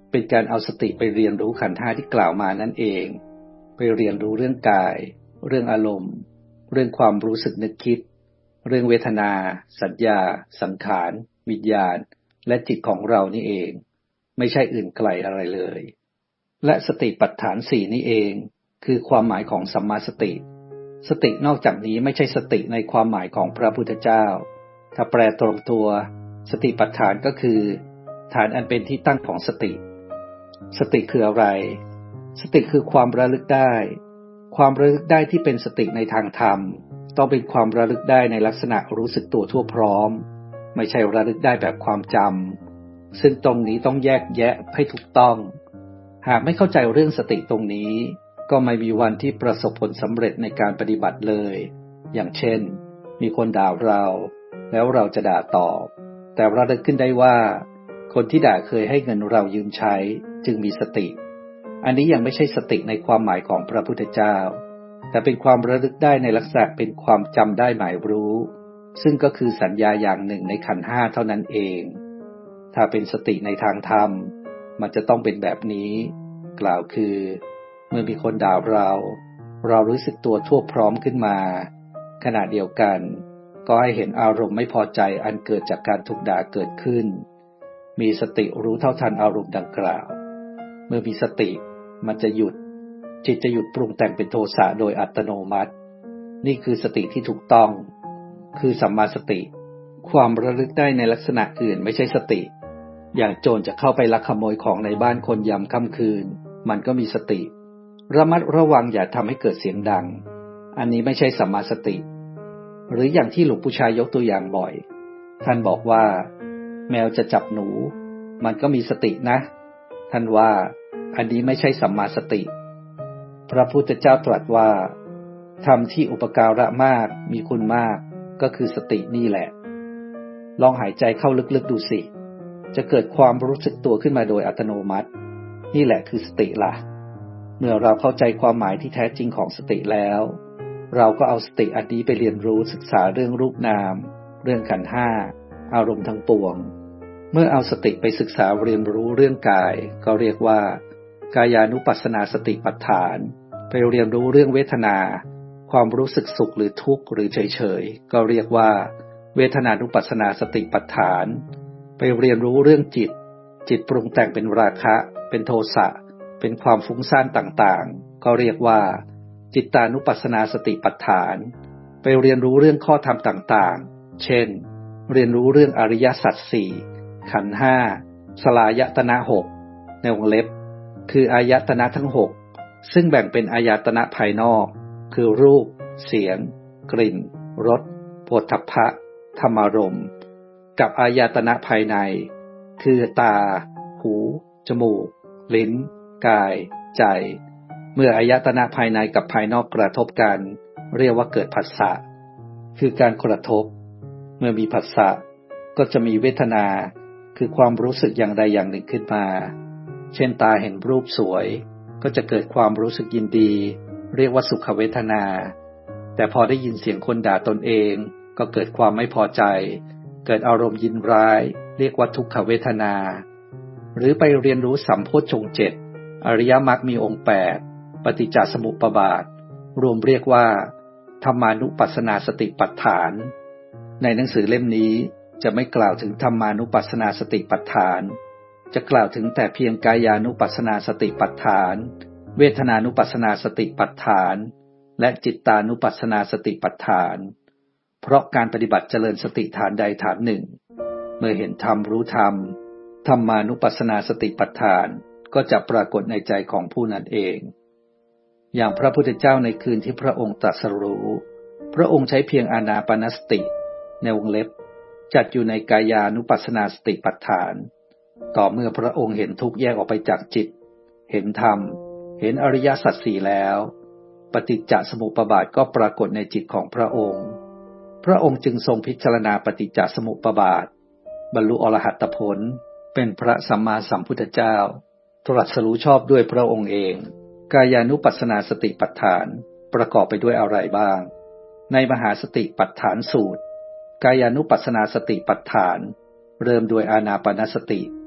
เป็นการเอาสติไปเรียนรู้ขันธ์ห้าที่กล่าวมานั่นเองไปเรียนรู้เรื่องกายเรื่องอารมณ์เรื่องความรู้สึกนึกคิดเรื่องเวทนาสัญญาสังขารวิญญาณและจิตของเรานี่เองไม่ใช่อื่นไกลอะไรเลยและสติปัฏฐานสี่นี่เองคือความหมายของสัมมาสติสตินอกจากนี้ไม่ใช่สติในความหมายของพระพุทธเจ้าถ้าแปลตรงตัวสติปัฏฐานก็คือฐานอันเป็นที่ตั้งของสติสติคืออะไรสติคือความระลึกได้ความระลึกได้ที่เป็นสติในทางธรรมต้องเป็นความระลึกได้ในลักษณะรู้สึกตัวทั่วพร้อมไม่ใช่ระลึกได้แบบความจำซึ่งตรงนี้ต้องแยกแยะให้ถูกต้องหากไม่เข้าใจเรื่องสติตรงนี้ก็ไม่มีวันที่ประสบผลสำเร็จในการปฏิบัติเลยอย่างเช่นมีคนด่าเราแล้วเราจะด่าตอบแต่ระลึกขึ้นได้ว่าคนที่ด่าเคยให้เงินเรายืมใช้จึงมีสติอันนี้ยังไม่ใช่สติในความหมายของพระพุทธเจ้าแต่เป็นความระลึกได้ในลักษณะเป็นความจำได้หมายรู้ซึ่งก็คือสัญญาอย่างหนึ่งในขันธ์ห้าเท่านั้นเองถ้าเป็นสติในทางธรรมมันจะต้องเป็นแบบนี้กล่าวคือเมื่อมีคนด่าเราเรารู้สึกตัวทั่วพร้อมขึ้นมาขณะเดียวกันก็ให้เห็นอารมณ์ไม่พอใจอันเกิดจากการถูกด่าเกิดขึ้นมีสติรู้เท่าทันอารมณ์ดังกล่าวเมื่อมีสติมันจะหยุดจิตจะหยุดปรุงแต่งเป็นโทสะโดยอัตโนมัตินี่คือสติที่ถูกต้องคือสัมมาสติความระลึกได้ในลักษณะอื่นไม่ใช่สติอย่างโจรจะเข้าไปลักขโมยของในบ้านคนยามค่ำคืนมันก็มีสติระมัดระวังอย่าทำให้เกิดเสียงดังอันนี้ไม่ใช่สัมมาสติหรืออย่างที่หลวงปู่ชายยกตัวอย่างบ่อยท่านบอกว่าแมวจะจับหนูมันก็มีสตินะท่านว่าอันนี้ไม่ใช่สัมมาสติพระพุทธเจ้าตรัสว่าธรรมที่อุปการะมากมีคุณมากก็คือสตินี่แหละลองหายใจเข้าลึกๆดูสิจะเกิดความรู้สึกตัวขึ้นมาโดยอัตโนมัตินี่แหละคือสติล่ะเมื่อเราเข้าใจความหมายที่แท้จริงของสติแล้วเราก็เอาสติอันนี้ไปเรียนรู้ศึกษาเรื่องรูปนามเรื่องขันธ์ห้าอารมณ์ทั้งปวงเมื่อเอาสติไปศึกษาเรียนรู้เรื่องกายก็เรียกว่ากายานุปัสสนาสติปัฏฐานไปเรียนรู้เรื่องเวทนาความรู้สึกสุขหรือทุกข์หรือเฉยๆก็เรียกว่าเวทนานุปัสสนาสติปัฏฐานไปเรียนรู้เรื่องจิตจิตปรุงแต่งเป็นราคะเป็นโทสะเป็นความฟุ้งซ่านต่างๆก็เรียกว่าจิตตานุปัสสนาสติปัฏฐานไปเรียนรู้เรื่องข้อธรรมต่างๆเช่นเรียนรู้เรื่องอริยสัจสี่ขันธ์ห้าสลายตนะหกในวงเล็บคืออายตนะทั้งหกซึ่งแบ่งเป็นอายตนะภายนอกคือรูปเสียงกลิ่นรสโผฏฐัพพะธรรมารมณ์กับอายตนะภายในคือตาหูจมูกลิ้นกายใจเมื่ออายตนะภายในกับภายนอกกระทบกันเรียกว่าเกิดผัสสะคือการกระทบเมื่อมีผัสสะก็จะมีเวทนาคือความรู้สึกอย่างใดอย่างหนึ่งขึ้นมาเช่นตาเห็นรูปสวยก็จะเกิดความรู้สึกยินดีเรียกว่าสุขเวทนาแต่พอได้ยินเสียงคนด่าตนเองก็เกิดความไม่พอใจเกิดอารมณ์ยินร้ายเรียกว่าทุกขเวทนาหรือไปเรียนรู้สัมโพชฌงค์เจ็ดอริยมรรคมีองค์แปดปฏิจจสมุปบาทรวมเรียกว่าธรรมานุปัสสนาสติปัฏฐานในหนังสือเล่มนี้จะไม่กล่าวถึงธรรมานุปัสสนาสติปัฏฐานจะกล่าวถึงแต่เพียงกายานุปัสสนาสติปัฏฐานเวทนานุปัสสนาสติปัฏฐานและจิตตานุปัสสนาสติปัฏฐานเพราะการปฏิบัติเจริญสติฐานใดฐานหนึ่งเมื่อเห็นธรรมรู้ธรรมธรรมานุปัสสนาสติปัฏฐานก็จะปรากฏในใจของผู้นั้นเองอย่างพระพุทธเจ้าในคืนที่พระองค์ตรัสรู้พระองค์ใช้เพียงอานาปานสติในวงเล็บจัดอยู่ในกายานุปัสสนาสติปัฏฐานต่อเมื่อพระองค์เห็นทุกข์แยกออกไปจากจิตเห็นธรรมเห็นอริยสัจสี่แล้วปฏิจจสมุปบาทก็ปรากฏในจิตของพระองค์พระองค์จึงทรงพิจารณาปฏิจจสมุปบาทบรรลุอรหัตผลเป็นพระสัมมาสัมพุทธเจ้าตรัสรู้ชอบด้วยพระองค์เองกายานุปัสสนาสติปัฏฐานประกอบไปด้วยอะไรบ้างในมหาสติปัฏฐานสูตรกายานุปัสสนาสติปัฏฐานเริ่มด้วยอานาปานสติ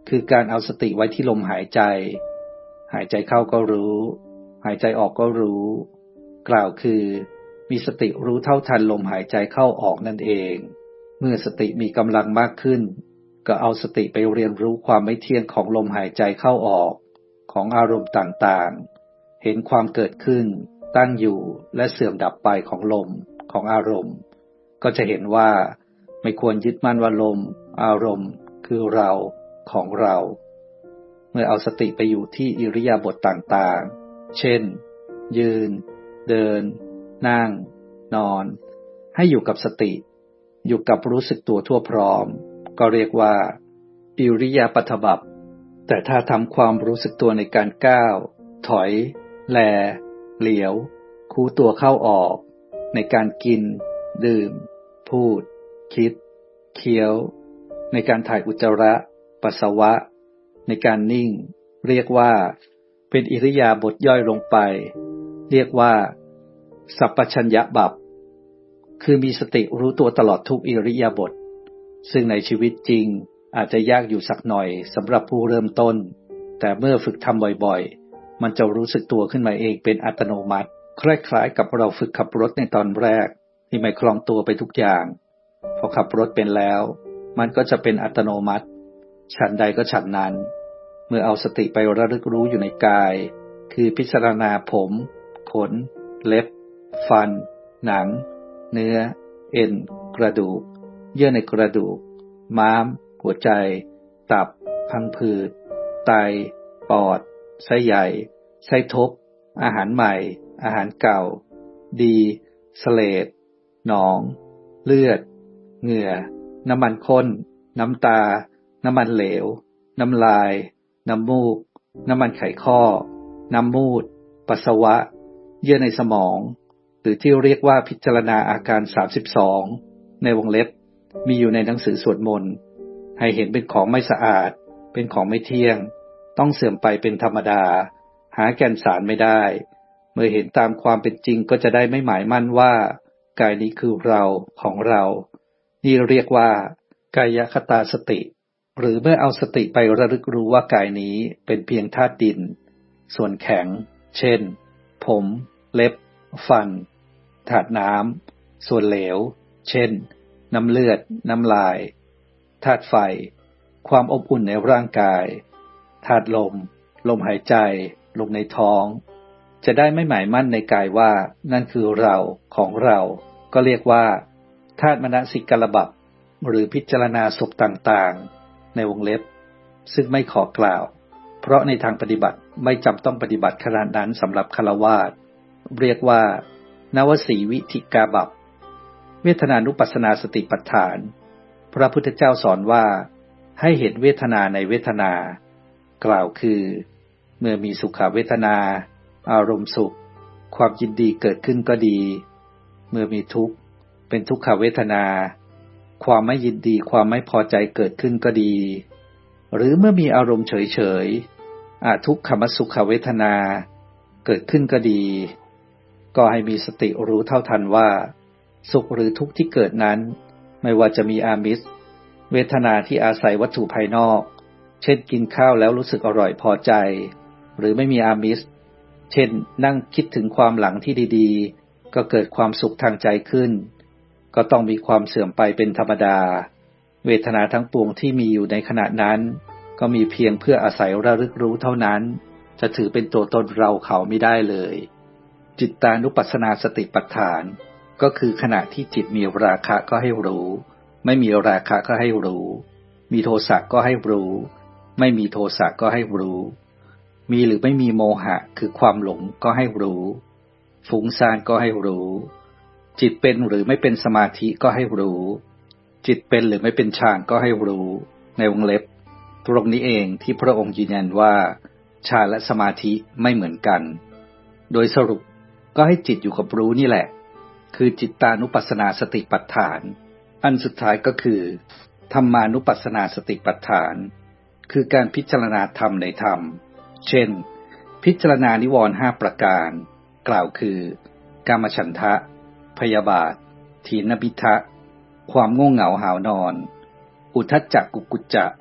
คือการเอาสติไว้ที่ลมหายใจหายใจเข้าก็รู้หายใจออกก็รู้กล่าวคือมีสติรู้เท่าทันลมหายใจเข้าออกนั่นเองเมื่อสติมีกำลังมากขึ้นก็เอาสติไปเรียนรู้ความไม่เที่ยงของลมหายใจเข้าออกของอารมณ์ต่างๆเห็นความเกิดขึ้นตั้งอยู่และเสื่อมดับไปของลมของอารมณ์ก็จะเห็นว่าไม่ควรยึดมั่นว่าลมอารมณ์คือเราของเราเมื่อเอาสติไปอยู่ที่อิริยาบถต่างๆเช่นยืนเดินนั่งนอนให้อยู่กับสติอยู่กับรู้สึกตัวทั่วพร้อมก็เรียกว่าอิริยาบถบัพแต่ถ้าทำความรู้สึกตัวในการก้าวถอยแลเหลียวคูตัวเข้าออกในการกินดื่มพูดคิดเคี้ยวในการถ่ายอุจจาระปัสสาวะในการนิ่งเรียกว่าเป็นอิริยาบถย่อยลงไปเรียกว่าสัพพัญญบัพคือมีสติรู้ตัวตลอดทุกอิริยาบถซึ่งในชีวิตจริงอาจจะยากอยู่สักหน่อยสำหรับผู้เริ่มต้นแต่เมื่อฝึกทำบ่อยๆมันจะรู้สึกตัวขึ้นมาเองเป็นอัตโนมัติคล้ายๆกับเราฝึกขับรถในตอนแรกที่ไม่คล่องตัวไปทุกอย่างพอขับรถเป็นแล้วมันก็จะเป็นอัตโนมัติฉันใดก็ฉันนั้นเมื่อเอาสติไประลึกรู้อยู่ในกายคือพิจารณาผมขนเล็บฟันหนังเนื้อเอ็นกระดูกเยื่อในกระดูกม้ามหัวใจตับพังผืดไตปอดไส้ใหญ่ไส้ทบอาหารใหม่อาหารเก่าดีเสลดหนองเลือดเหงื่อน้ำมันข้นน้ำตาน้ำมันเหลวน้ำลายน้ำมูกน้ำมันไขข้อน้ำมูดปัสสาวะเยื่อในสมองหรือที่เรียกว่าพิจารณาอาการสามสิบสองในวงเล็บมีอยู่ในหนังสือสวดมนต์ให้เห็นเป็นของไม่สะอาดเป็นของไม่เที่ยงต้องเสื่อมไปเป็นธรรมดาหาแก่นสารไม่ได้เมื่อเห็นตามความเป็นจริงก็จะได้ไม่หมายมั่นว่ากายนี้คือเราของเรานี่เรียกว่ากายคตาสติหรือเมื่อเอาสติไประลึกรู้ว่ากายนี้เป็นเพียงธาตุดินส่วนแข็งเช่นผมเล็บฟันธาตุน้ำส่วนเหลวเช่นน้ำเลือดน้ำลายธาตุไฟความอบอุ่นในร่างกายธาตุลมลมหายใจลมในท้องจะได้ไม่หมายมั่นในกายว่านั่นคือเราของเราก็เรียกว่าธาตุมนสิการบัพหรือพิจารณาศพต่างๆในวงเล็บซึ่งไม่ขอกล่าวเพราะในทางปฏิบัติไม่จำต้องปฏิบัติขนาดนั้นสำหรับฆราวาสเรียกว่านวสีวิธิกาบัพเวทนานุปัสสนาสติปัฏฐานพระพุทธเจ้าสอนว่าให้เห็นเวทนาในเวทนากล่าวคือเมื่อมีสุขเวทนาอารมณ์สุขความยินดีเกิดขึ้นก็ดีเมื่อมีทุกข์เป็นทุกขเวทนาความไม่ยินดีความไม่พอใจเกิดขึ้นก็ดีหรือเมื่อมีอารมณ์เฉยๆอาทุกขมสุขเวทนาเกิดขึ้นก็ดีก็ให้มีสติรู้เท่าทันว่าสุขหรือทุกข์ที่เกิดนั้นไม่ว่าจะมีอามิสเวทนาที่อาศัยวัตถุภายนอกเช่นกินข้าวแล้วรู้สึกอร่อยพอใจหรือไม่มีอามิสเช่นนั่งคิดถึงความหลังที่ดีๆก็เกิดความสุขทางใจขึ้นก็ต้องมีความเสื่อมไปเป็นธรรมดาเวทนาทั้งปวงที่มีอยู่ในขณะนั้นก็มีเพียงเพื่ออาศัยระลึกรู้เท่านั้นจะถือเป็นตัวตนเราเขาไม่ได้เลยจิตตานุปัสสนาสติปัฏฐานก็คือขณะที่จิตมีราคะก็ให้รู้ไม่มีราคะก็ให้รู้มีโทสะก็ให้รู้ไม่มีโทสะก็ให้รู้มีหรือไม่มีโมหะคือความหลงก็ให้รู้ฟุ้งซ่านก็ให้รู้จิตเป็นหรือไม่เป็นสมาธิก็ให้รู้จิตเป็นหรือไม่เป็นฌานก็ให้รู้ในวงเล็บตรงนี้เองที่พระองค์ยืนยันว่าฌานและสมาธิไม่เหมือนกันโดยสรุปก็ให้จิตอยู่กับรู้นี่แหละคือจิตตานุปัสสนาสติปัฏฐานอันสุดท้ายก็คือธรรมานุปัสสนาสติปัฏฐานคือการพิจารณาธรรมในธรรมเช่นพิจารณานิวรณ์ห้าประการกล่าวคือกามฉันทะพยาบาทถีนมิทธะความง่วงเหงาหาวนอนอุทธัจจกุกุจจะ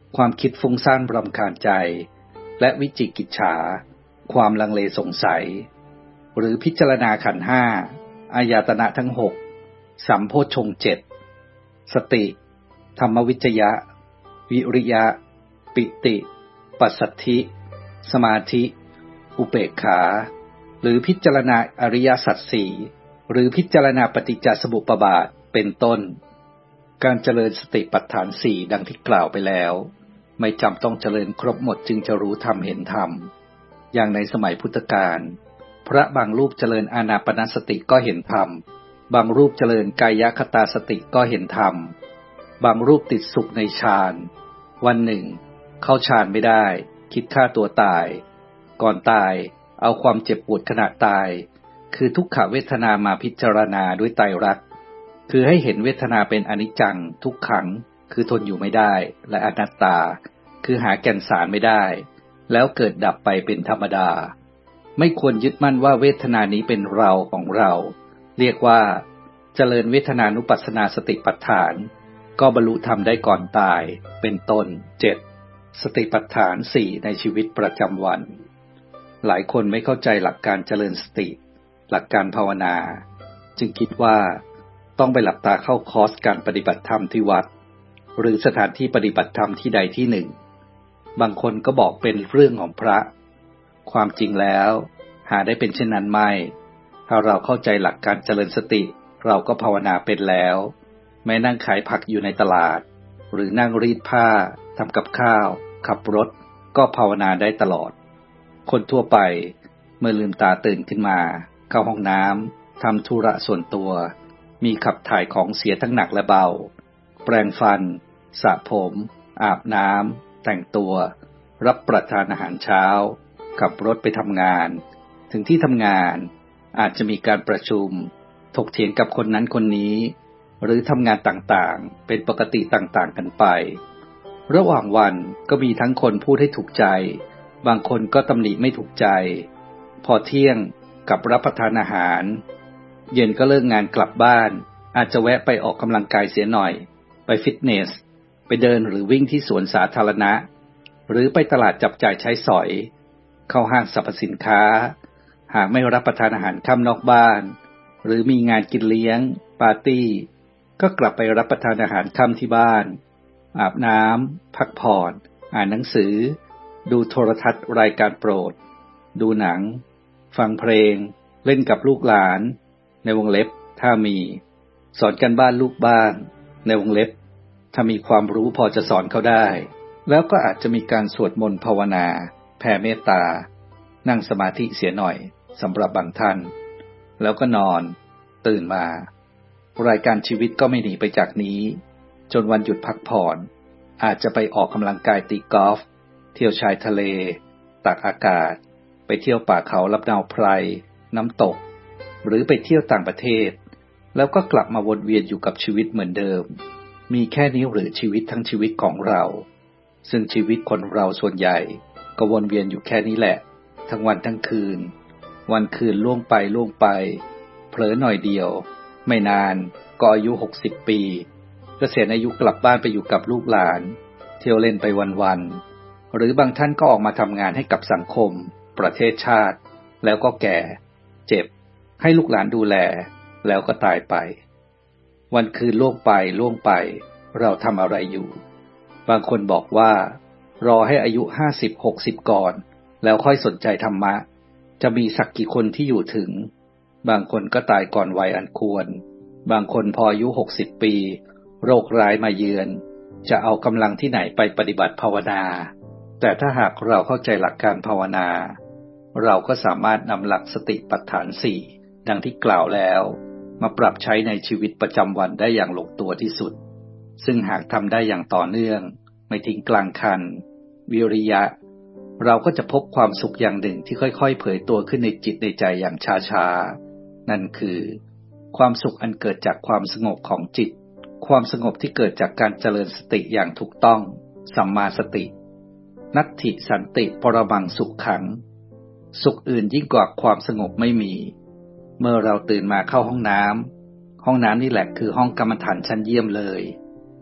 ความคิดฟุ้งซ่านรำคาญใจและวิจิกิจฉาความลังเลสงสัยหรือพิจารณาขันธ์ห้าอายตนะทั้งหกสัมโพชฌงค์เจ็ดสติธรรมวิจยะวิริยะปิติปัสสัทธิสมาธิอุเบกขาหรือพิจารณาอริยสัจสี่หรือพิจารณาปฏิจจสมุปบาทเป็นต้นการเจริญสติปัฏฐานสี่ดังที่กล่าวไปแล้วไม่จำต้องเจริญครบหมดจึงจะรู้ธรรมเห็นธรรมอย่างในสมัยพุทธกาลพระบางรูปเจริญอานาปานสติก็เห็นธรรมบางรูปเจริญกายคตาสติก็เห็นธรรมบางรูปติดสุขในฌานวันหนึ่งเข้าฌานไม่ได้คิดฆ่าตัวตายก่อนตายเอาความเจ็บปวดขณะตายคือทุกขเวทนามาพิจารณาด้วยไตรลักษณ์คือให้เห็นเวทนาเป็นอนิจจังทุกขังคือทนอยู่ไม่ได้และอนัตตาคือหาแก่นสารไม่ได้แล้วเกิดดับไปเป็นธรรมดาไม่ควรยึดมั่นว่าเวทนานี้เป็นเราของเราเรียกว่าเจริญเวทนานุปัสสนาสติปัฏฐานก็บรรลุธรรมได้ก่อนตายเป็นต้นเจ็ดสติปัฏฐานสี่ในชีวิตประจำวันหลายคนไม่เข้าใจหลักการเจริญสติหลักการภาวนาจึงคิดว่าต้องไปหลับตาเข้าคอร์สการปฏิบัติธรรมที่วัดหรือสถานที่ปฏิบัติธรรมที่ใดที่หนึ่งบางคนก็บอกเป็นเรื่องของพระความจริงแล้วหาได้เป็นเช่นนั้นไม่ถ้าเราเข้าใจหลักการเจริญสติเราก็ภาวนาเป็นแล้วแม้นั่งขายผักอยู่ในตลาดหรือนั่งรีดผ้าทำกับข้าวขับรถก็ภาวนาได้ตลอดคนทั่วไปเมื่อลืมตาตื่นขึ้นมาเข้าห้องน้ำทำธุระส่วนตัวมีขับถ่ายของเสียทั้งหนักและเบาแปรงฟันสระผมอาบน้ำแต่งตัวรับประทานอาหารเช้าขับรถไปทำงานถึงที่ทำงานอาจจะมีการประชุมถกเถียงกับคนนั้นคนนี้หรือทำงานต่างๆเป็นปกติต่างๆกันไประหว่างวันก็มีทั้งคนพูดให้ถูกใจบางคนก็ตำหนิไม่ถูกใจพอเที่ยงกับรับประทานอาหารเย็นก็เลิกงานกลับบ้านอาจจะแวะไปออกกำลังกายเสียหน่อยไปฟิตเนสไปเดินหรือวิ่งที่สวนสาธารณะหรือไปตลาดจับจ่ายใช้สอยเข้าห้างสรรพสินค้าหากไม่รับประทานอาหารค่ำนอกบ้านหรือมีงานกินเลี้ยงปาร์ตี้ก็กลับไปรับประทานอาหารค่ำที่บ้านอาบน้ำพักผ่อนอ่านหนังสือดูโทรทัศน์รายการโปรดดูหนังฟังเพลงเล่นกับลูกหลานในวงเล็บถ้ามีสอนกันบ้านลูกบ้านในวงเล็บถ้ามีความรู้พอจะสอนเขาได้แล้วก็อาจจะมีการสวดมนต์ภาวนาแผ่เมตตานั่งสมาธิเสียหน่อยสำหรับบางท่านแล้วก็นอนตื่นมารายการชีวิตก็ไม่หนีไปจากนี้จนวันหยุดพักผ่อนอาจจะไปออกกำลังกายตีกอล์ฟเที่ยวชายทะเลตากอากาศไปเที่ยวป่าเขาลำนาวไพรน้ำตกหรือไปเที่ยวต่างประเทศแล้วก็กลับมาวนเวียนอยู่กับชีวิตเหมือนเดิมมีแค่นี้หรือชีวิตทั้งชีวิตของเราซึ่งชีวิตคนเราส่วนใหญ่ก็วนเวียนอยู่แค่นี้แหละทั้งวันทั้งคืนวันคืนล่วงไปล่วงไปเผลอหน่อยเดียวไม่นานก็อายุหกสิบปีเกษียณอายุกลับบ้านไปอยู่กับลูกหลานเที่ยวเล่นไปวันๆหรือบางท่านก็ออกมาทำงานให้กับสังคมประเทศชาติแล้วก็แก่เจ็บให้ลูกหลานดูแลแล้วก็ตายไปวันคืนล่วงไปล่วงไปเราทำอะไรอยู่บางคนบอกว่ารอให้อายุห้าสิบหกสิบก่อนแล้วค่อยสนใจธรรมะจะมีสักกี่คนที่อยู่ถึงบางคนก็ตายก่อนวัยอันควรบางคนพออายุหกสิบปีโรคร้ายมาเยือนจะเอากำลังที่ไหนไปปฏิบัติภาวนาแต่ถ้าหากเราเข้าใจหลักการภาวนาเราก็สามารถนำหลักสติปัฏฐานสี่ดังที่กล่าวแล้วมาปรับใช้ในชีวิตประจำวันได้อย่างลงตัวที่สุดซึ่งหากทำได้อย่างต่อเนื่องไม่ทิ้งกลางคันวิริยะเราก็จะพบความสุขอย่างหนึ่งที่ค่อยๆเผยตัวขึ้นในจิตในใจอย่างช้าๆนั่นคือความสุขอันเกิดจากความสงบของจิตความสงบที่เกิดจากการเจริญสติอย่างถูกต้องสัมมาสตินัตถิสันติปรมังสุขขังสุขอื่นยิ่งกว่าความสงบไม่มีเมื่อเราตื่นมาเข้าห้องน้ำห้องน้ำนี่แหละคือห้องกรรมฐานชั้นเยี่ยมเลย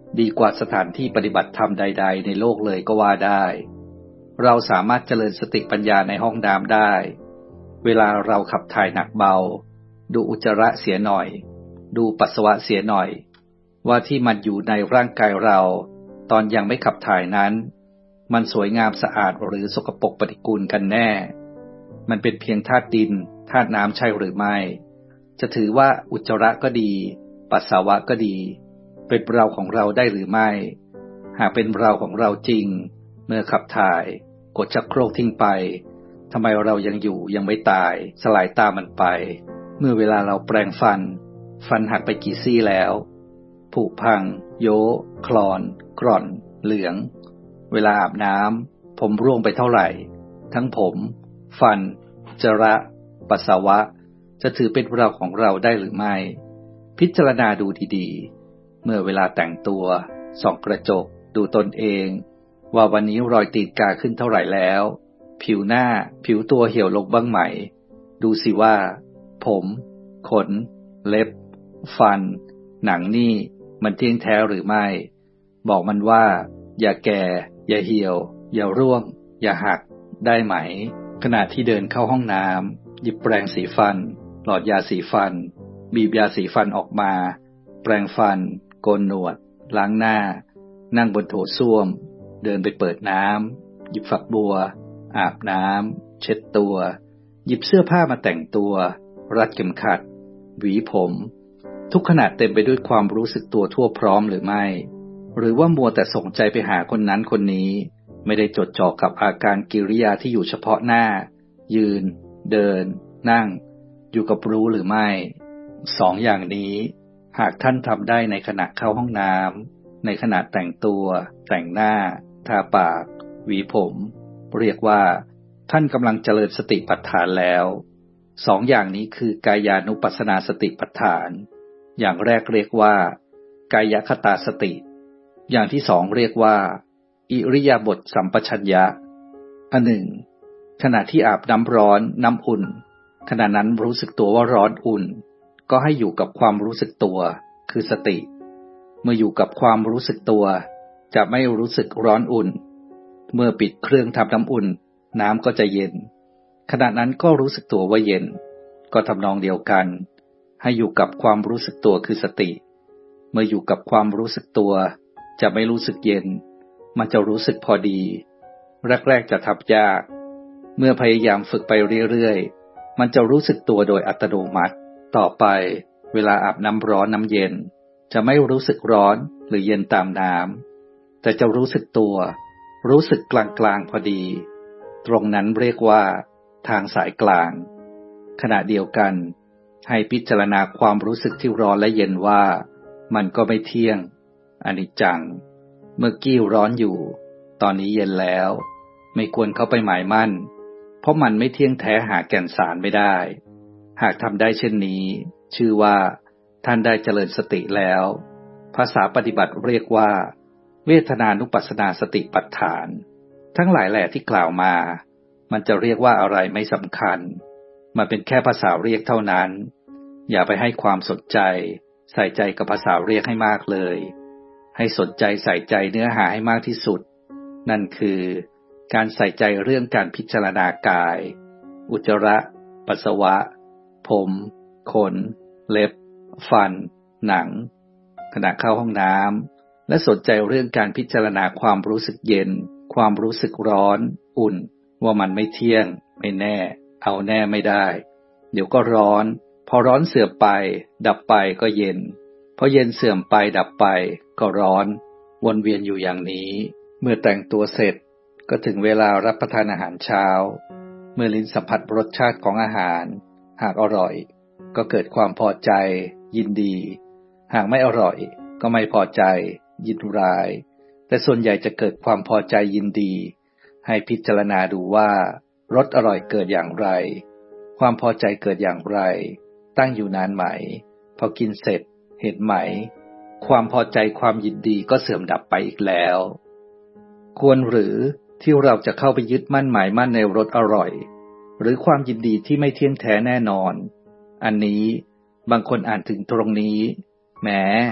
ดีกว่าสถานที่ปฏิบัติธรรมใดๆในโลกเลยก็ว่าได้เราสามารถเจริญสติปัญญาในห้องน้ำได้เวลาเราขับถ่ายหนักเบาดูอุจจาระเสียหน่อยดูปัสสาวะเสียหน่อยว่าที่มันอยู่ในร่างกายเราตอนยังไม่ขับถ่ายนั้นมันสวยงามสะอาดหรือสกปรกปฏิกูลกันแน่มันเป็นเพียงธาตุดินธาตุน้ำใช่หรือไม่จะถือว่าอุจจาระก็ดีปัสสาวะก็ดีเป็นเราของเราได้หรือไม่หากเป็นเราของเราจริงเมื่อขับถ่ายกดชักโครกทิ้งไปทำไมเรายังอยู่ยังไม่ตายสลายตามมันไปเมื่อเวลาเราแปรงฟันฟันหักไปกี่ซี่แล้วผุพังโยคลอนกร่อนเหลืองเวลาอาบน้ำผมร่วงไปเท่าไหร่ทั้งผมฟันจระปัสสาวะจะถือเป็นเราของเราได้หรือไม่พิจารณาดูดีๆเมื่อเวลาแต่งตัวส่องกระจกดูตนเองว่าวันนี้รอยตีนกาขึ้นเท่าไหร่แล้วผิวหน้าผิวตัวเหี่ยวลงบ้างไหมดูสิว่าผมขนเล็บฟันหนังนี่มันเที่ยงแท้หรือไม่บอกมันว่าอย่าแก่อย่าเหี่ยวอย่าร่วงอย่าหักได้ไหมขณะที่เดินเข้าห้องน้ำหยิบแปรงสีฟันหลอดยาสีฟันบีบยาสีฟันออกมาแปรงฟันโกนหนวดล้างหน้านั่งบนโถส้วมเดินไปเปิดน้ำหยิบฝักบัวอาบน้ำเช็ดตัวหยิบเสื้อผ้ามาแต่งตัวรัดเข็มขัดหวีผมทุกขณะเต็มไปด้วยความรู้สึกตัวทั่วพร้อมหรือไม่หรือว่ามัวแต่ส่งใจไปหาคนนั้นคนนี้ไม่ได้จดจ่อกับอาการกิริยาที่อยู่เฉพาะหน้ายืนเดินนั่งอยู่กับรู้หรือไม่สองอย่างนี้หากท่านทำได้ในขณะเข้าห้องน้ำในขณะแต่งตัวแต่งหน้าทาปากหวีผมเรียกว่าท่านกำลังเจริญสติปัฏฐานแล้วสองอย่างนี้คือกายานุปัสสนาสติปัฏฐานอย่างแรกเรียกว่ากายคตาสติอย่างที่สองเรียกว่าอิริยาบถสัมปชัญญะอันหนึ่งขณะที่อาบน้ำร้อนน้ำอุ่นขณะนั้นรู้สึกตัวว่าร้อนอุ่นก็ให้อยู่กับความรู้สึกตัวคือสติเมื่ออยู่กับความรู้สึกตัวจะไม่รู้สึกร้อนอุ่นเมื่อปิดเครื่องทำน้ำอุ่นน้ำก็จะเย็นขณะนั้นก็รู้สึกตัวว่าเย็นก็ทำนองเดียวกันให้อยู่กับความรู้สึกตัวคือสติเมื่ออยู่กับความรู้สึกตัวจะไม่รู้สึกเย็นมันจะรู้สึกพอดีแรกๆจะทำยากเมื่อพยายามฝึกไปเรื่อยๆมันจะรู้สึกตัวโดยอัตโนมัติต่อไปเวลาอาบน้ำร้อนน้ำเย็นจะไม่รู้สึกร้อนหรือเย็นตามน้ำแต่จะรู้สึกตัวรู้สึกกลางๆพอดีตรงนั้นเรียกว่าทางสายกลางขณะเดียวกันให้พิจารณาความรู้สึกที่ร้อนและเย็นว่ามันก็ไม่เที่ยงอนิจจังเมื่อกี้ร้อนอยู่ตอนนี้เย็นแล้วไม่ควรเข้าไปหมายมั่นเพราะมันไม่เที่ยงแท้หาแก่นสารไม่ได้หากทำได้เช่นนี้ชื่อว่าท่านได้เจริญสติแล้วภาษาปฏิบัติเรียกว่าเวทนานุปัสสนาสติปัฏฐานทั้งหลายแหล่ที่กล่าวมามันจะเรียกว่าอะไรไม่สำคัญมันเป็นแค่ภาษาเรียกเท่านั้นอย่าไปให้ความสนใจใส่ใจกับภาษาเรียกให้มากเลยให้สนใจใส่ใจเนื้อหาให้มากที่สุดนั่นคือการใส่ใจเรื่องการพิจารณากายอุจจาระปัสสาวะผมขนเล็บฟันหนังขณะเข้าห้องน้ำและสนใจเรื่องการพิจารณาความรู้สึกเย็นความรู้สึกร้อนอุ่นว่ามันไม่เที่ยงไม่แน่เอาแน่ไม่ได้เดี๋ยวก็ร้อนพอร้อนเสื่อมไปดับไปก็เย็นพอเย็นเสื่อมไปดับไปก็ร้อนวนเวียนอยู่อย่างนี้เมื่อแต่งตัวเสร็จก็ถึงเวลารับประทานอาหารเช้าเมื่อลิ้นสัมผัสรสชาติของอาหารหากอร่อยก็เกิดความพอใจยินดีหากไม่อร่อยก็ไม่พอใจยินร้ายแต่ส่วนใหญ่จะเกิดความพอใจยินดีให้พิจารณาดูว่ารสอร่อยเกิดอย่างไรความพอใจเกิดอย่างไรตั้งอยู่นานไหมพอกินเสร็จเห็นไหมความพอใจความยินดีก็เสื่อมดับไปอีกแล้วควรหรือที่เราจะเข้าไปยึดมั่นหมายมั่นในรสอร่อยหรือความยินดีที่ไม่เที่ยงแท้แน่นอนอันนี้บางคนอ่านถึงตรงนี้แหม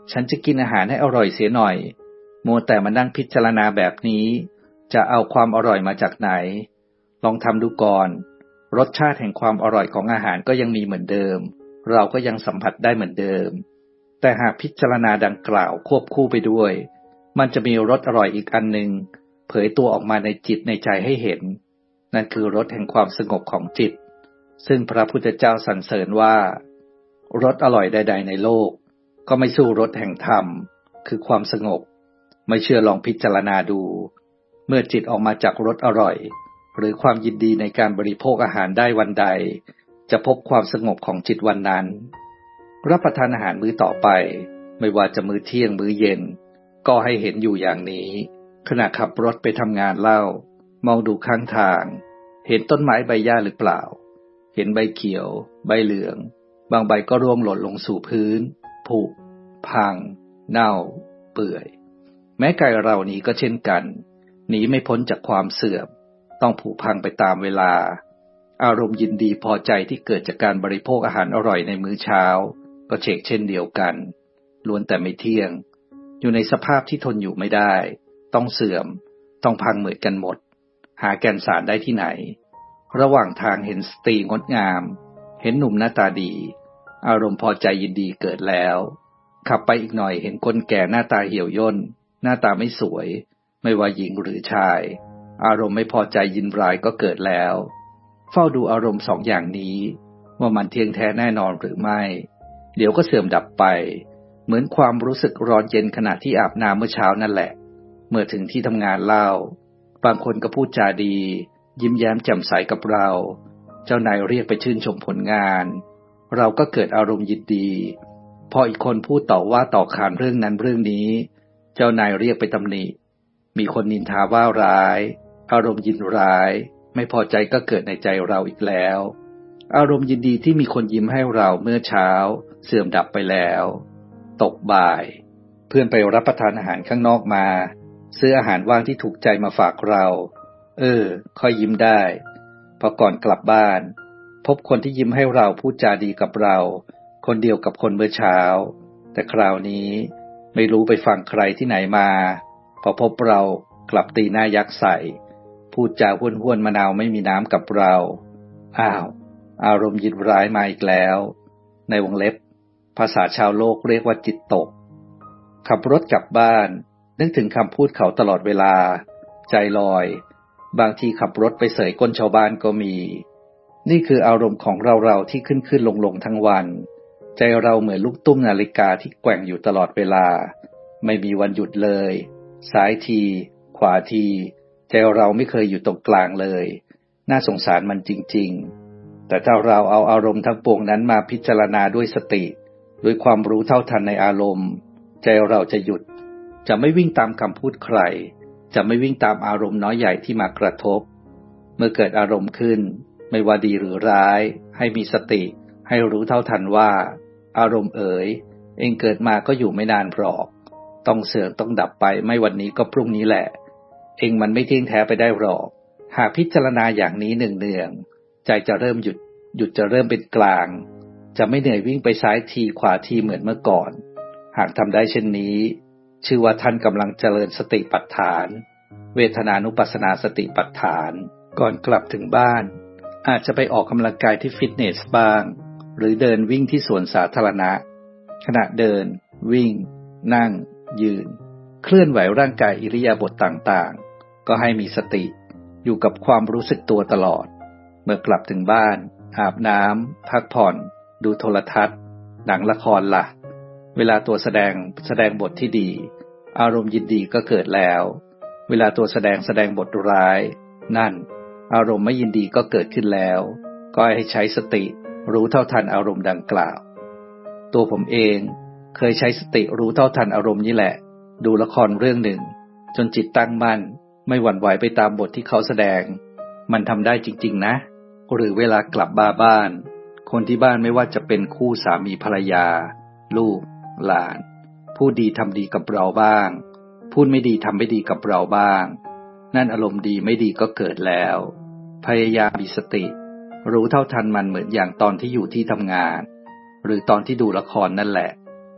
ฉันจะกินอาหารให้อร่อยเสียหน่อยมัวแต่มานั่งพิจารณาแบบนี้จะเอาความอร่อยมาจากไหนลองทำดูก่อนรสชาติแห่งความอร่อยของอาหารก็ยังมีเหมือนเดิมเราก็ยังสัมผัสได้เหมือนเดิมแต่หากพิจารณาดังกล่าวควบคู่ไปด้วยมันจะมีรสอร่อยอีกอันหนึ่งเผยตัวออกมาในจิตในใจให้เห็นนั่นคือรสแห่งความสงบของจิตซึ่งพระพุทธเจ้าสรรเสริญว่ารสอร่อยใดๆในโลกก็ไม่สู้รสแห่งธรรมคือความสงบไม่เชื่อลองพิจารณาดูเมื่อจิตออกมาจากรสอร่อยหรือความยินดีในการบริโภคอาหารได้วันใดจะพบความสงบของจิตวันนั้นรับประทานอาหารมื้อต่อไปไม่ว่าจะมื้อเที่ยงมื้อเย็นก็ให้เห็นอยู่อย่างนี้ขณะขับรถไปทำงานเล่ามองดูข้างทางเห็นต้นไม้ใบหญ้าหรือเปล่าเห็นใบเขียวใบเหลืองบางใบก็ร่วงหล่นลงสู่พื้นผุพังเน่าเปื่อยแม้กายเรานี้ก็เช่นกันหนีไม่พ้นจากความเสื่อมต้องผุพังไปตามเวลาอารมณ์ยินดีพอใจที่เกิดจากการบริโภคอาหารอร่อยในมื้อเช้าก็เชกเช่นเดียวกันล้วนแต่ไม่เที่ยงอยู่ในสภาพที่ทนอยู่ไม่ได้ต้องเสื่อมต้องพังเหมือนกันหมดหาแก่นสารได้ที่ไหนระหว่างทางเห็นสตรีงดงามเห็นหนุ่มหน้าตาดีอารมณ์พอใจยินดีเกิดแล้วขับไปอีกหน่อยเห็นคนแก่หน้าตาเหี่ยวย่นหน้าตาไม่สวยไม่ว่าหญิงหรือชายอารมณ์ไม่พอใจยินร้ายก็เกิดแล้วเฝ้าดูอารมณ์สองอย่างนี้ว่ามันเที่ยงแท้แน่นอนหรือไม่เดี๋ยวก็เสื่อมดับไปเหมือนความรู้สึกร้อนเย็นขณะที่อาบน้ำเมื่อเช้านั่นแหละเมื่อถึงที่ทำงานเล่าบางคนก็พูดจาดียิ้มแย้มแจ่มใสกับเราเจ้านายเรียกไปชื่นชมผลงานเราก็เกิดอารมณ์ยินดีพออีกคนพูดต่อว่าต่อขานเรื่องนั้นเรื่องนี้เจ้านายเรียกไปตำหนิมีคนนินทาว่าร้ายอารมณ์ยินร้ายไม่พอใจก็เกิดในใจเราอีกแล้วอารมณ์ยินดีที่มีคนยิ้มให้เราเมื่อเช้าเสื่อมดับไปแล้วตกบ่ายเพื่อนไปรับประทานอาหารข้างนอกมาซื้ออาหารว่างที่ถูกใจมาฝากเราเออค่อยยิ้มได้พอก่อนกลับบ้านพบคนที่ยิ้มให้เราพูดจาดีกับเราคนเดียวกับคนเมื่อเช้าแต่คราวนี้ไม่รู้ไปฟังใครที่ไหนมาพอพบเรากลับตีหน้ายักษ์ใส่พูดจาห้วนๆมะนาวไม่มีน้ำกับเราอ้าวอารมณ์ยินร้ายมาอีกแล้วในวงเล็บภาษาชาวโลกเรียกว่าจิตตกขับรถกลับบ้านนึกถึงคำพูดเขาตลอดเวลาใจลอยบางทีขับรถไปเสยก้นชาวบ้านก็มีนี่คืออารมณ์ของเราๆที่ขึ้นขึ้นลงลงทั้งวันใจเราเหมือนลูกตุ้มนาฬิกาที่แกว่งอยู่ตลอดเวลาไม่มีวันหยุดเลยซ้ายทีขวาทีใจเราไม่เคยอยู่ตรงกลางเลยน่าสงสารมันจริงๆแต่ถ้าเราเอาอารมณ์ทั้งปวงนั้นมาพิจารณาด้วยสติด้วยความรู้เท่าทันในอารมณ์ใจเราจะหยุดจะไม่วิ่งตามคำพูดใครจะไม่วิ่งตามอารมณ์น้อยใหญ่ที่มากระทบเมื่อเกิดอารมณ์ขึ้นไม่ว่าดีหรือร้ายให้มีสติให้รู้เท่าทันว่าอารมณ์เอ๋ยเองเกิดมาก็อยู่ไม่นานหรอกต้องเสื่อมต้องดับไปไม่วันนี้ก็พรุ่งนี้แหละเองมันไม่เที่ยงแท้ไปได้หรอกหากพิจารณาอย่างนี้เนืองๆใจจะเริ่มหยุดหยุดจะเริ่มเป็นกลางจะไม่เหนื่อยวิ่งไปซ้ายทีขวาทีเหมือนเมื่อก่อนหากทำได้เช่นนี้ชื่อว่าท่านกำลังเจริญสติปัฏฐานเวทนานุปัสสนาสติปัฏฐานก่อนกลับถึงบ้านอาจจะไปออกกำลังกายที่ฟิตเนสบ้างหรือเดินวิ่งที่สวนสาธารณะขณะเดินวิ่งนั่งยืนเคลื่อนไหวร่างกายอิริยาบถต่างๆก็ให้มีสติอยู่กับความรู้สึกตัวตลอดเมื่อกลับถึงบ้านอาบน้ำพักผ่อนดูโทรทัศน์หนังละครล่ะเวลาตัวแสดงแสดงบทที่ดีอารมณ์ยินดีก็เกิดแล้วเวลาตัวแสดงแสดงบทร้ายนั่นอารมณ์ไม่ยินดีก็เกิดขึ้นแล้วก็ให้ใช้สติรู้เท่าทันอารมณ์ดังกล่าวตัวผมเองเคยใช้สติรู้เท่าทันอารมณ์นี้แหละดูละครเรื่องหนึ่งจนจิตตั้งมั่นไม่หวั่นไหวไปตามบทที่เขาแสดงมันทำได้จริงๆนะหรือเวลากลับบ้าบ้านคนที่บ้านไม่ว่าจะเป็นคู่สามีภรรยาลูกหลานพูดดีทำดีกับเราบ้างพูดไม่ดีทำไม่ดีกับเราบ้างนั่นอารมณ์ดีไม่ดีก็เกิดแล้วพยายามมีสติรู้เท่าทันมันเหมือนอย่างตอนที่อยู่ที่ทำงานหรือตอนที่ดูละครนั่นแหละ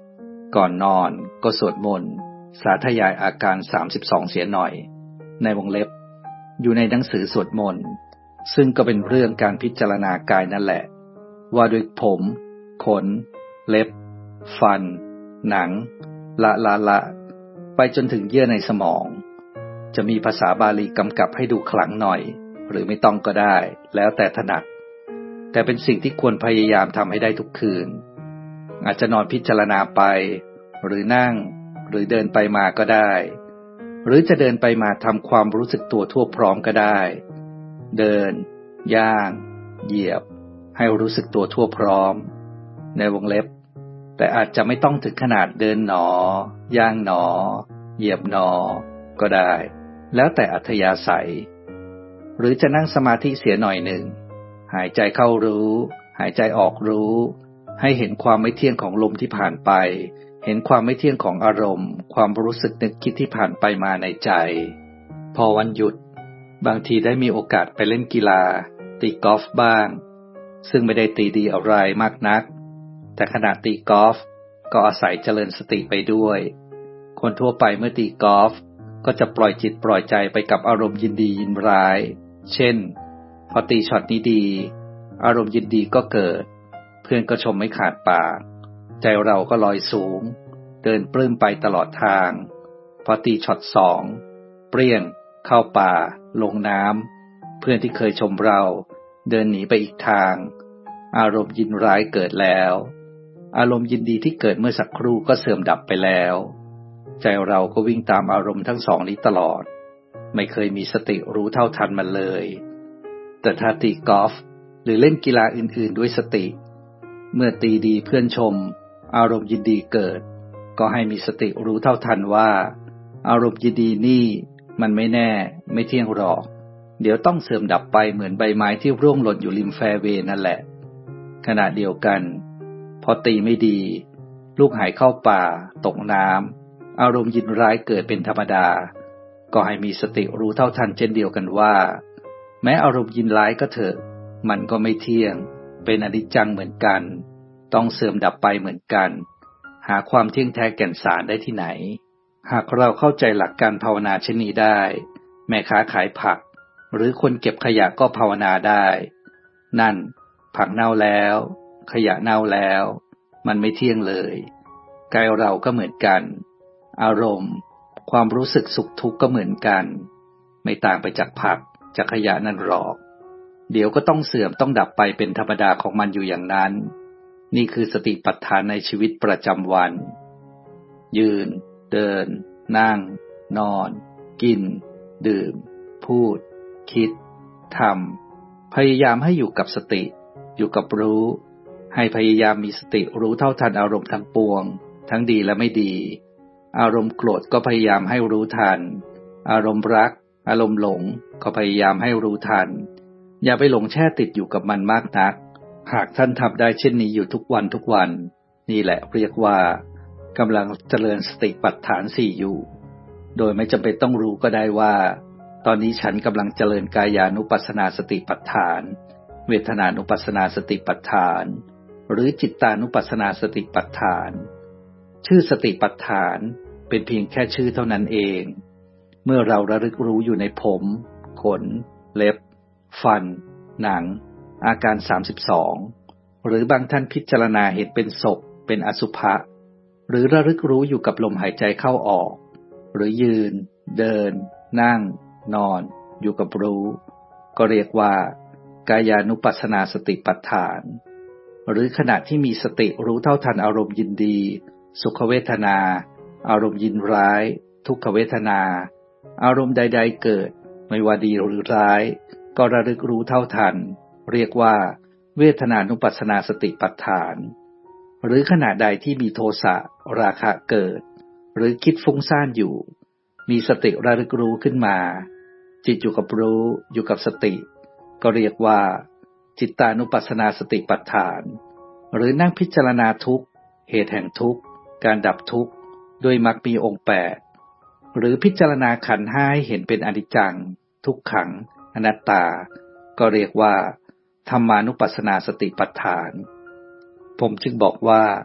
ก่อนนอนก็สวดมนต์สาธยายอาการสามสิบสองเสียหน่อยในวงเล็บอยู่ในหนังสือสวดมนต์ซึ่งก็เป็นเรื่องการพิจารณากายนั่นแหละว่าด้วยผมขนเล็บฟันหนังละละละไปจนถึงเยื่อในสมองจะมีภาษาบาลีกำกับให้ดูขลังหน่อยหรือไม่ต้องก็ได้แล้วแต่ถนัดแต่เป็นสิ่งที่ควรพยายามทำให้ได้ทุกคืนอาจจะนอนพิจารณาไปหรือนั่งหรือเดินไปมาก็ได้หรือจะเดินไปมาทำความรู้สึกตัวทั่วพร้อมก็ได้เดินย่างเหยียบให้รู้สึกตัวทั่วพร้อมในวงเล็บแต่อาจจะไม่ต้องถึงขนาดเดินหนอย่างหนอเหยียบหนอก็ได้แล้วแต่อัธยาศัยหรือจะนั่งสมาธิเสียหน่อยหนึ่งหายใจเข้ารู้หายใจออกรู้ให้เห็นความไม่เที่ยงของลมที่ผ่านไปเห็นความไม่เที่ยงของอารมณ์ความรู้สึกนึกคิดที่ผ่านไปมาในใจพอวันหยุดบางทีได้มีโอกาสไปเล่นกีฬาตีกอล์ฟบ้างซึ่งไม่ได้ตีดีอะไรมากนักแต่ขณะตีกอล์ฟก็อาศัยเจริญสติไปด้วยคนทั่วไปเมื่อตีกอล์ฟก็จะปล่อยจิตปล่อยใจไปกับอารมณ์ยินดียินร้ายเช่นพอตีช็อตนี้ดีอารมณ์ยินดีก็เกิดเพื่อนก็ชมไม่ขาดปากใจเราก็ลอยสูงเดินปลื้มไปตลอดทางพอตีช็อตสองเปรี้ยงเข้าป่าลงน้ำเพื่อนที่เคยชมเราเดินหนีไปอีกทางอารมณ์ยินร้ายเกิดแล้วอารมณ์ยินดีที่เกิดเมื่อสักครู่ก็เสื่อมดับไปแล้วใจเราก็วิ่งตามอารมณ์ทั้งสองนี้ตลอดไม่เคยมีสติรู้เท่าทันมันเลยแต่ถ้าตีกอล์ฟหรือเล่นกีฬาอื่นๆด้วยสติเมื่อตีดีเพื่อนชมอารมณ์ยินดีเกิดก็ให้มีสติรู้เท่าทันว่าอารมณ์ยินดีนี่มันไม่แน่ไม่เที่ยงหรอกเดี๋ยวต้องเสื่อมดับไปเหมือนใบไม้ที่ร่วงหล่นอยู่ริมแฟร์เวย์นั่นแหละขณะเดียวกันพอตีไม่ดีลูกหายเข้าป่าตกน้ำอารมณ์ยินร้ายเกิดเป็นธรรมดาก็ให้มีสติรู้เท่าทันเช่นเดียวกันว่าแม้อารมณ์ยินร้ายก็เถอะมันก็ไม่เที่ยงเป็นอนิจจังเหมือนกันต้องเสื่อมดับไปเหมือนกันหาความเที่ยงแท้แก่นสารได้ที่ไหนหากเราเข้าใจหลักการภาวนาเช่นนี้ได้แม่ค้าขายผักหรือคนเก็บขยะก็ภาวนาได้นั่นผักเน่าแล้วขยะเน่าแล้วมันไม่เที่ยงเลยกายเราก็เหมือนกันอารมณ์ความรู้สึกสุขทุกข์ก็เหมือนกันไม่ต่างไปจากผักจากขยะนั่นหรอกเดี๋ยวก็ต้องเสื่อมต้องดับไปเป็นธรรมดาของมันอยู่อย่างนั้นนี่คือสติปัฏฐานในชีวิตประจำวันยืนเดินนั่งนอนกินดื่มพูดคิดทำพยายามให้อยู่กับสติอยู่กับรู้ให้พยายามมีสติรู้เท่าทันอารมณ์ทั้งปวงทั้งดีและไม่ดีอารมณ์โกรธก็พยายามให้รู้ทันอารมณ์รักอารมณ์หลงก็พยายามให้รู้ทันอย่าไปหลงแช่ติดอยู่กับมันมากนักหากท่านทำได้เช่นนี้อยู่ทุกวันทุกวันนี่แหละเรียกว่ากำลังเจริญสติปัฏฐานสี่อยู่โดยไม่จำเป็นต้องรู้ก็ได้ว่าตอนนี้ฉันกำลังเจริญกายานุปัสสนาสติปัฏฐานเวทนานุปัสสนาสติปัฏฐานหรือจิตตานุปัสสนาสติปัฏฐานชื่อสติปัฏฐานเป็นเพียงแค่ชื่อเท่านั้นเองเมื่อเราระลึกรู้อยู่ในผมขนเล็บฟันหนังอาการสามสิบสองหรือบางท่านพิจารณาเห็นเป็นศพเป็นอสุภะหรือระลึกรู้อยู่กับลมหายใจเข้าออกหรือยืนเดินนั่งนอนอยู่กับรู้ก็เรียกว่ากายานุปัสสนาสติปัฏฐานหรือขณะที่มีสติรู้เท่าทันอารมณ์ยินดีสุขเวทนาอารมณ์ยินร้ายทุกขเวทนาอารมณ์ใดๆเกิดไม่ว่าดีหรือร้ายก็ระลึกรู้เท่าทันเรียกว่าเวทนานุปัสสนาสติปัฏฐานหรือขณะใดที่มีโทสะราคะเกิดหรือคิดฟุ้งซ่านอยู่มีสติระลึกรู้ขึ้นมาจิตอยู่กับรู้อยู่กับสติก็เรียกว่าจิตตานุปัสสนาสติปัฏฐานหรือนั่งพิจารณาทุกข์เหตุแห่งทุกข์การดับทุกข์ด้วยมรรคมีองค์แปดหรือพิจารณาขันธ์ห้าให้เห็นเป็นอนิจจังทุกขังอนัตตาก็เรียกว่าธรรมานุปัสสนาสติปัฏฐานผมจึงบอกว่า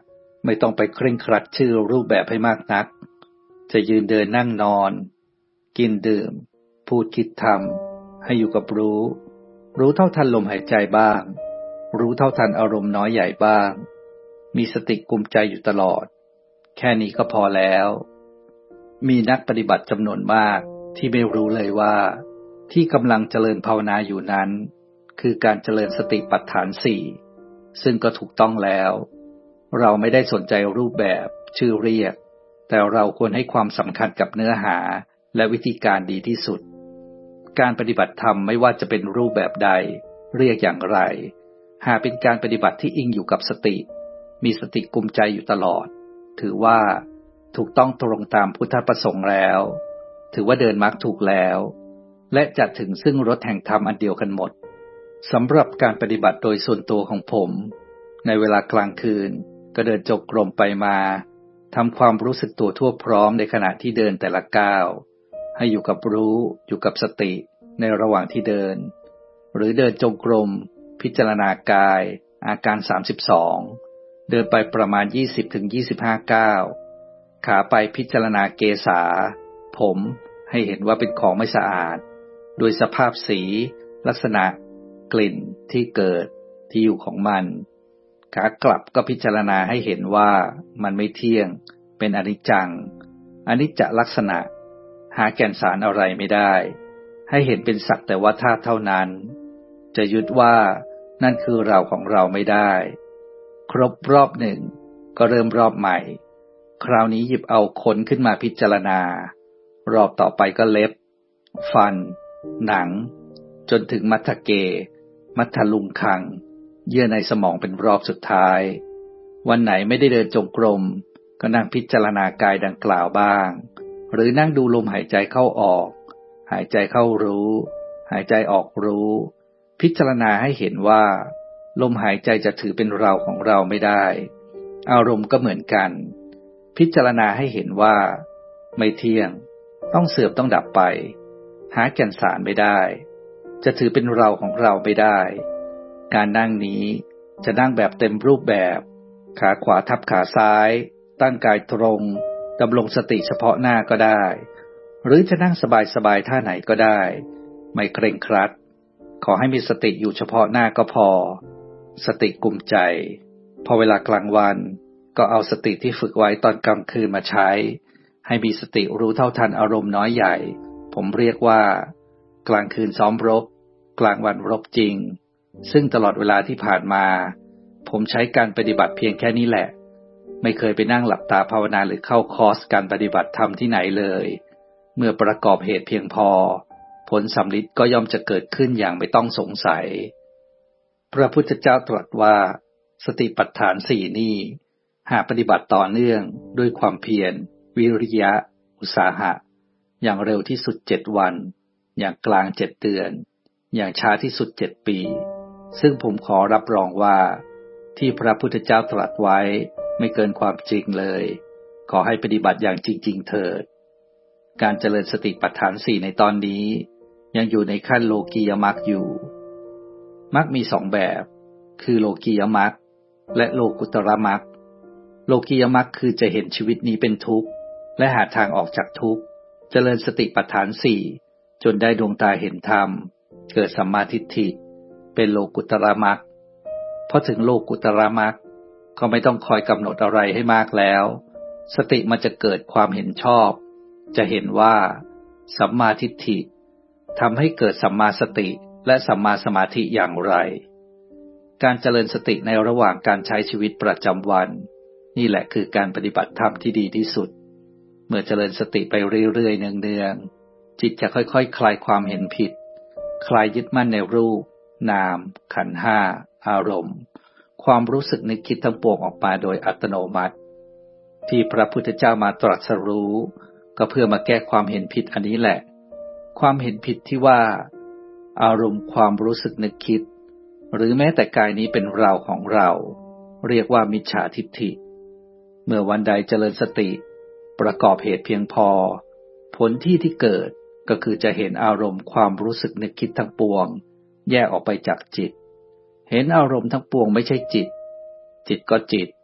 ไม่ต้องไปเคร่งครัดชื่อรูปแบบให้มากนักจะยืนเดินนั่งนอนกินดื่มพูดคิดทำให้อยู่กับรู้รู้เท่าทันลมหายใจบ้างรู้เท่าทันอารมณ์น้อยใหญ่บ้างมีสติกุมใจอยู่ตลอดแค่นี้ก็พอแล้วมีนักปฏิบัติจำนวนมากที่ไม่รู้เลยว่าที่กำลังเจริญภาวนาอยู่นั้นคือการเจริญสติปัฏฐานสี่ซึ่งก็ถูกต้องแล้วเราไม่ได้สนใจรูปแบบชื่อเรียกแต่เราควรให้ความสำคัญกับเนื้อหาและวิธีการดีที่สุดการปฏิบัติธรรมไม่ว่าจะเป็นรูปแบบใดเรียกอย่างไรหากเป็นการปฏิบัติที่อิงอยู่กับสติมีสติกุมใจอยู่ตลอดถือว่าถูกต้องตรงตามพุทธประสงค์แล้วถือว่าเดินมรรคถูกแล้วและจะถึงซึ่งรถแห่งธรรมอันเดียวกันหมดสำหรับการปฏิบัติโดยส่วนตัวของผมในเวลากลางคืนก็เดินจงกรมไปมาทำความรู้สึกตัวทั่วพร้อมในขณะที่เดินแต่ละก้าวให้อยู่กับรู้อยู่กับสติในระหว่างที่เดินหรือเดินจงกรมพิจารณากายอาการสามสิบสองเดินไปประมาณ ยี่สิบถึงยี่สิบห้า ก้าวขาไปพิจารณาเกศาผมให้เห็นว่าเป็นของไม่สะอาดโดยสภาพสีลักษณะกลิ่นที่เกิดที่อยู่ของมันขากลับก็พิจารณาให้เห็นว่ามันไม่เที่ยงเป็นอนิจจังอนิจจลักษณะหาแก่นสารอะไรไม่ได้ให้เห็นเป็นสักแต่ว่าธาตุเท่านั้นจะยึดว่านั่นคือเราของเราไม่ได้ครบรอบหนึ่งก็เริ่มรอบใหม่คราวนี้หยิบเอาขนขึ้นมาพิจารณารอบต่อไปก็เล็บฟันหนังจนถึงมัทธเกมัทธลุงคังเยื่อในสมองเป็นรอบสุดท้ายวันไหนไม่ได้เดินจงกรมก็นั่งพิจารณากายดังกล่าวบ้างหรือนั่งดูลมหายใจเข้าออกหายใจเข้ารู้หายใจออกรู้พิจารณาให้เห็นว่าลมหายใจจะถือเป็นเราของเราไม่ได้อารมณ์ก็เหมือนกันพิจารณาให้เห็นว่าไม่เที่ยงต้องเสื่อมต้องดับไปหาแก่นสารไม่ได้จะถือเป็นเราของเราไม่ได้การนั่งนี้จะนั่งแบบเต็มรูปแบบขาขวาทับขาซ้ายตั้งกายตรงดำรงสติเฉพาะหน้าก็ได้หรือจะนั่งสบายๆท่าไหนก็ได้ไม่เคร่งครัดขอให้มีสติอยู่เฉพาะหน้าก็พอสติกุมใจพอเวลากลางวันก็เอาสติที่ฝึกไว้ตอนกลางคืนมาใช้ให้มีสติรู้เท่าทันอารมณ์น้อยใหญ่ผมเรียกว่ากลางคืนซ้อมรบกลางวันรบจริงซึ่งตลอดเวลาที่ผ่านมาผมใช้การปฏิบัติเพียงแค่นี้แหละไม่เคยไปนั่งหลับตาภาวนาหรือเข้าคอร์สการปฏิบัติธรรมที่ไหนเลยเมื่อประกอบเหตุเพียงพอผลสำลิดก็ย่อมจะเกิดขึ้นอย่างไม่ต้องสงสัยพระพุทธเจ้าตรัสว่าสติปัฏฐานสี่นี้หากปฏิบัติต่อเนื่องด้วยความเพียรวิริยะอุตสาหะอย่างเร็วที่สุดเจ็ดวันอย่างกลางเจ็ดเดือนอย่างช้าที่สุดเจ็ดปีซึ่งผมขอรับรองว่าที่พระพุทธเจ้าตรัสไว้ไม่เกินความจริงเลยขอให้ปฏิบัติอย่างจริงๆเถิดการเจริญสติปัฏฐานสี่ในตอนนี้ยังอยู่ในขั้นโลกียมรรคอยู่มรรคมีสองแบบคือโลกียมรรคและโลกุตรมรรคโลกียมรรคคือจะเห็นชีวิตนี้เป็นทุกข์และหาทางออกจากทุกข์เจริญสติปัฏฐานสี่จนได้ดวงตาเห็นธรรมเกิดสัมมาทิฏฐิเป็นโลกุตรมรรคพอถึงโลกุตรมรรคก็ไม่ต้องคอยกำหนดอะไรให้มากแล้วสติมันจะเกิดความเห็นชอบจะเห็นว่าสัมมาทิฏฐิทำให้เกิดสัมมาสติและสัมมาสมาธิอย่างไรการเจริญสติในระหว่างการใช้ชีวิตประจำวันนี่แหละคือการปฏิบัติธรรมที่ดีที่สุดเมื่อเจริญสติไปเรื่อยๆเนืองๆจิตจะค่อยๆ ค, คลายความเห็นผิดคลายยึดมั่นในรูปนามขันธ์ห้าอารมณ์ความรู้สึกนึกคิดทั้งปวงออกมาโดยอัตโนมัติที่พระพุทธเจ้ามาตรัสรู้ก็เพื่อมาแก้ความเห็นผิดอันนี้แหละความเห็นผิดที่ว่าอารมณ์ความรู้สึกนึกคิดหรือแม้แต่กายนี้เป็นเราของเราเรียกว่ามิจฉาทิฏฐิเมื่อวันใดเจริญสติประกอบเหตุเพียงพอผลที่ที่เกิดก็คือจะเห็นอารมณ์ความรู้สึกนึกคิดทั้งปวงแยกออกไปจากจิตเห็นอารมณ์ทั้งปวงไม่ใช่จิตจิตก็จิต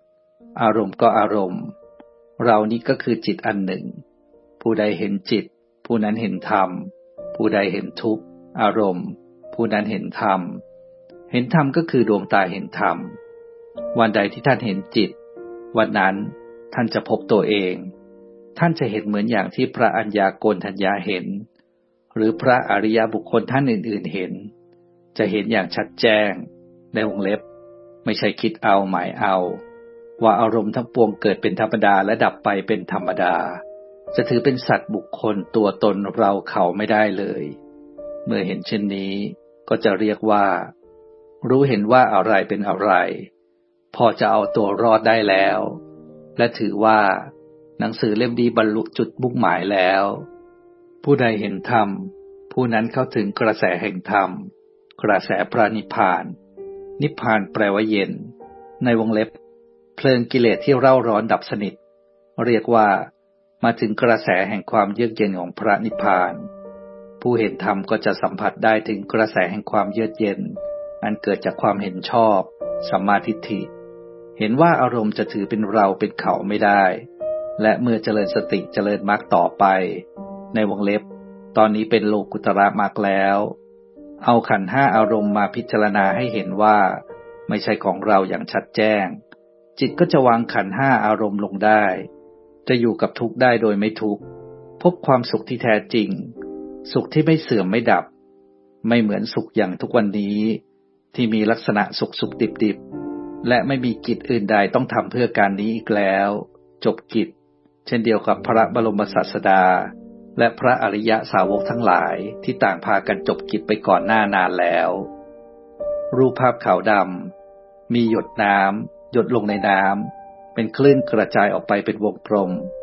อารมณ์ก็อารมณ์เรานี้ก็คือจิตอันหนึ่งผู้ใดเห็นจิตผู้นั้นเห็นธรรมผู้ใดเห็นทุกข์อารมณ์ผู้นั้นเห็นธรรมเห็นธรรมก็คือดวงตาเห็นธรรมวันใดที่ท่านเห็นจิตวันนั้นท่านจะพบตัวเองท่านจะเห็นเหมือนอย่างที่พระอัญญาโกณฑัญญาเห็นหรือพระอริยบุคคลท่านอื่นๆเห็นจะเห็นอย่างชัดแจ้งในวงเล็บไม่ใช่คิดเอาหมายเอาว่าอารมณ์ทั้งปวงเกิดเป็นธรรมดาและดับไปเป็นธรรมดาจะถือเป็นสัตว์บุคคลตัวตนเราเขาไม่ได้เลยเมื่อเห็นเช่นนี้ก็จะเรียกว่ารู้เห็นว่าอะไรเป็นอะไรพอจะเอาตัวรอดได้แล้วและถือว่าหนังสือเล่มนี้บรรลุจุดมุ่งหมายแล้วผู้ใดเห็นธรรมผู้นั้นเข้าถึงกระแสแห่งธรรมกระแสพระนิพพานนิพพานแปลว่าเย็นในวงเล็บเพลิงกิเลสที่เร่าร้อนดับสนิทเรียกว่ามาถึงกระแสแห่งความเยือกเย็นของพระนิพพานผู้เห็นธรรมก็จะสัมผัสได้ถึงกระแสแห่งความเยือกเย็นอันเกิดจากความเห็นชอบสัมมาทิฏฐิเห็นว่าอารมณ์จะถือเป็นเราเป็นเขาไม่ได้และเมื่อเจริญสติเจริญมรรคต่อไปในวงเล็บตอนนี้เป็นโลกุตระมรรคแล้วเอาขันธ์ห้าอารมณ์มาพิจารณาให้เห็นว่าไม่ใช่ของเราอย่างชัดแจ้งจิตก็จะวางขันธ์ห้าอารมณ์ลงได้จะอยู่กับทุกข์ได้โดยไม่ทุกข์พบความสุขที่แท้จริงสุขที่ไม่เสื่อมไม่ดับไม่เหมือนสุขอย่างทุกวันนี้ที่มีลักษณะสุขสุขดิบดิบและไม่มีกิจอื่นใดต้องทำเพื่อการนี้อีกแล้วจบกิจเช่นเดียวกับพระบรมศาสดาและพระอริยสาวกทั้งหลายที่ต่างพากันจบกิจไปก่อนหน้านานแล้วรูปภาพขาวดำมีหยดน้ำหยดลงในน้ำเป็นคลื่นกระจายออกไปเป็นวงกลม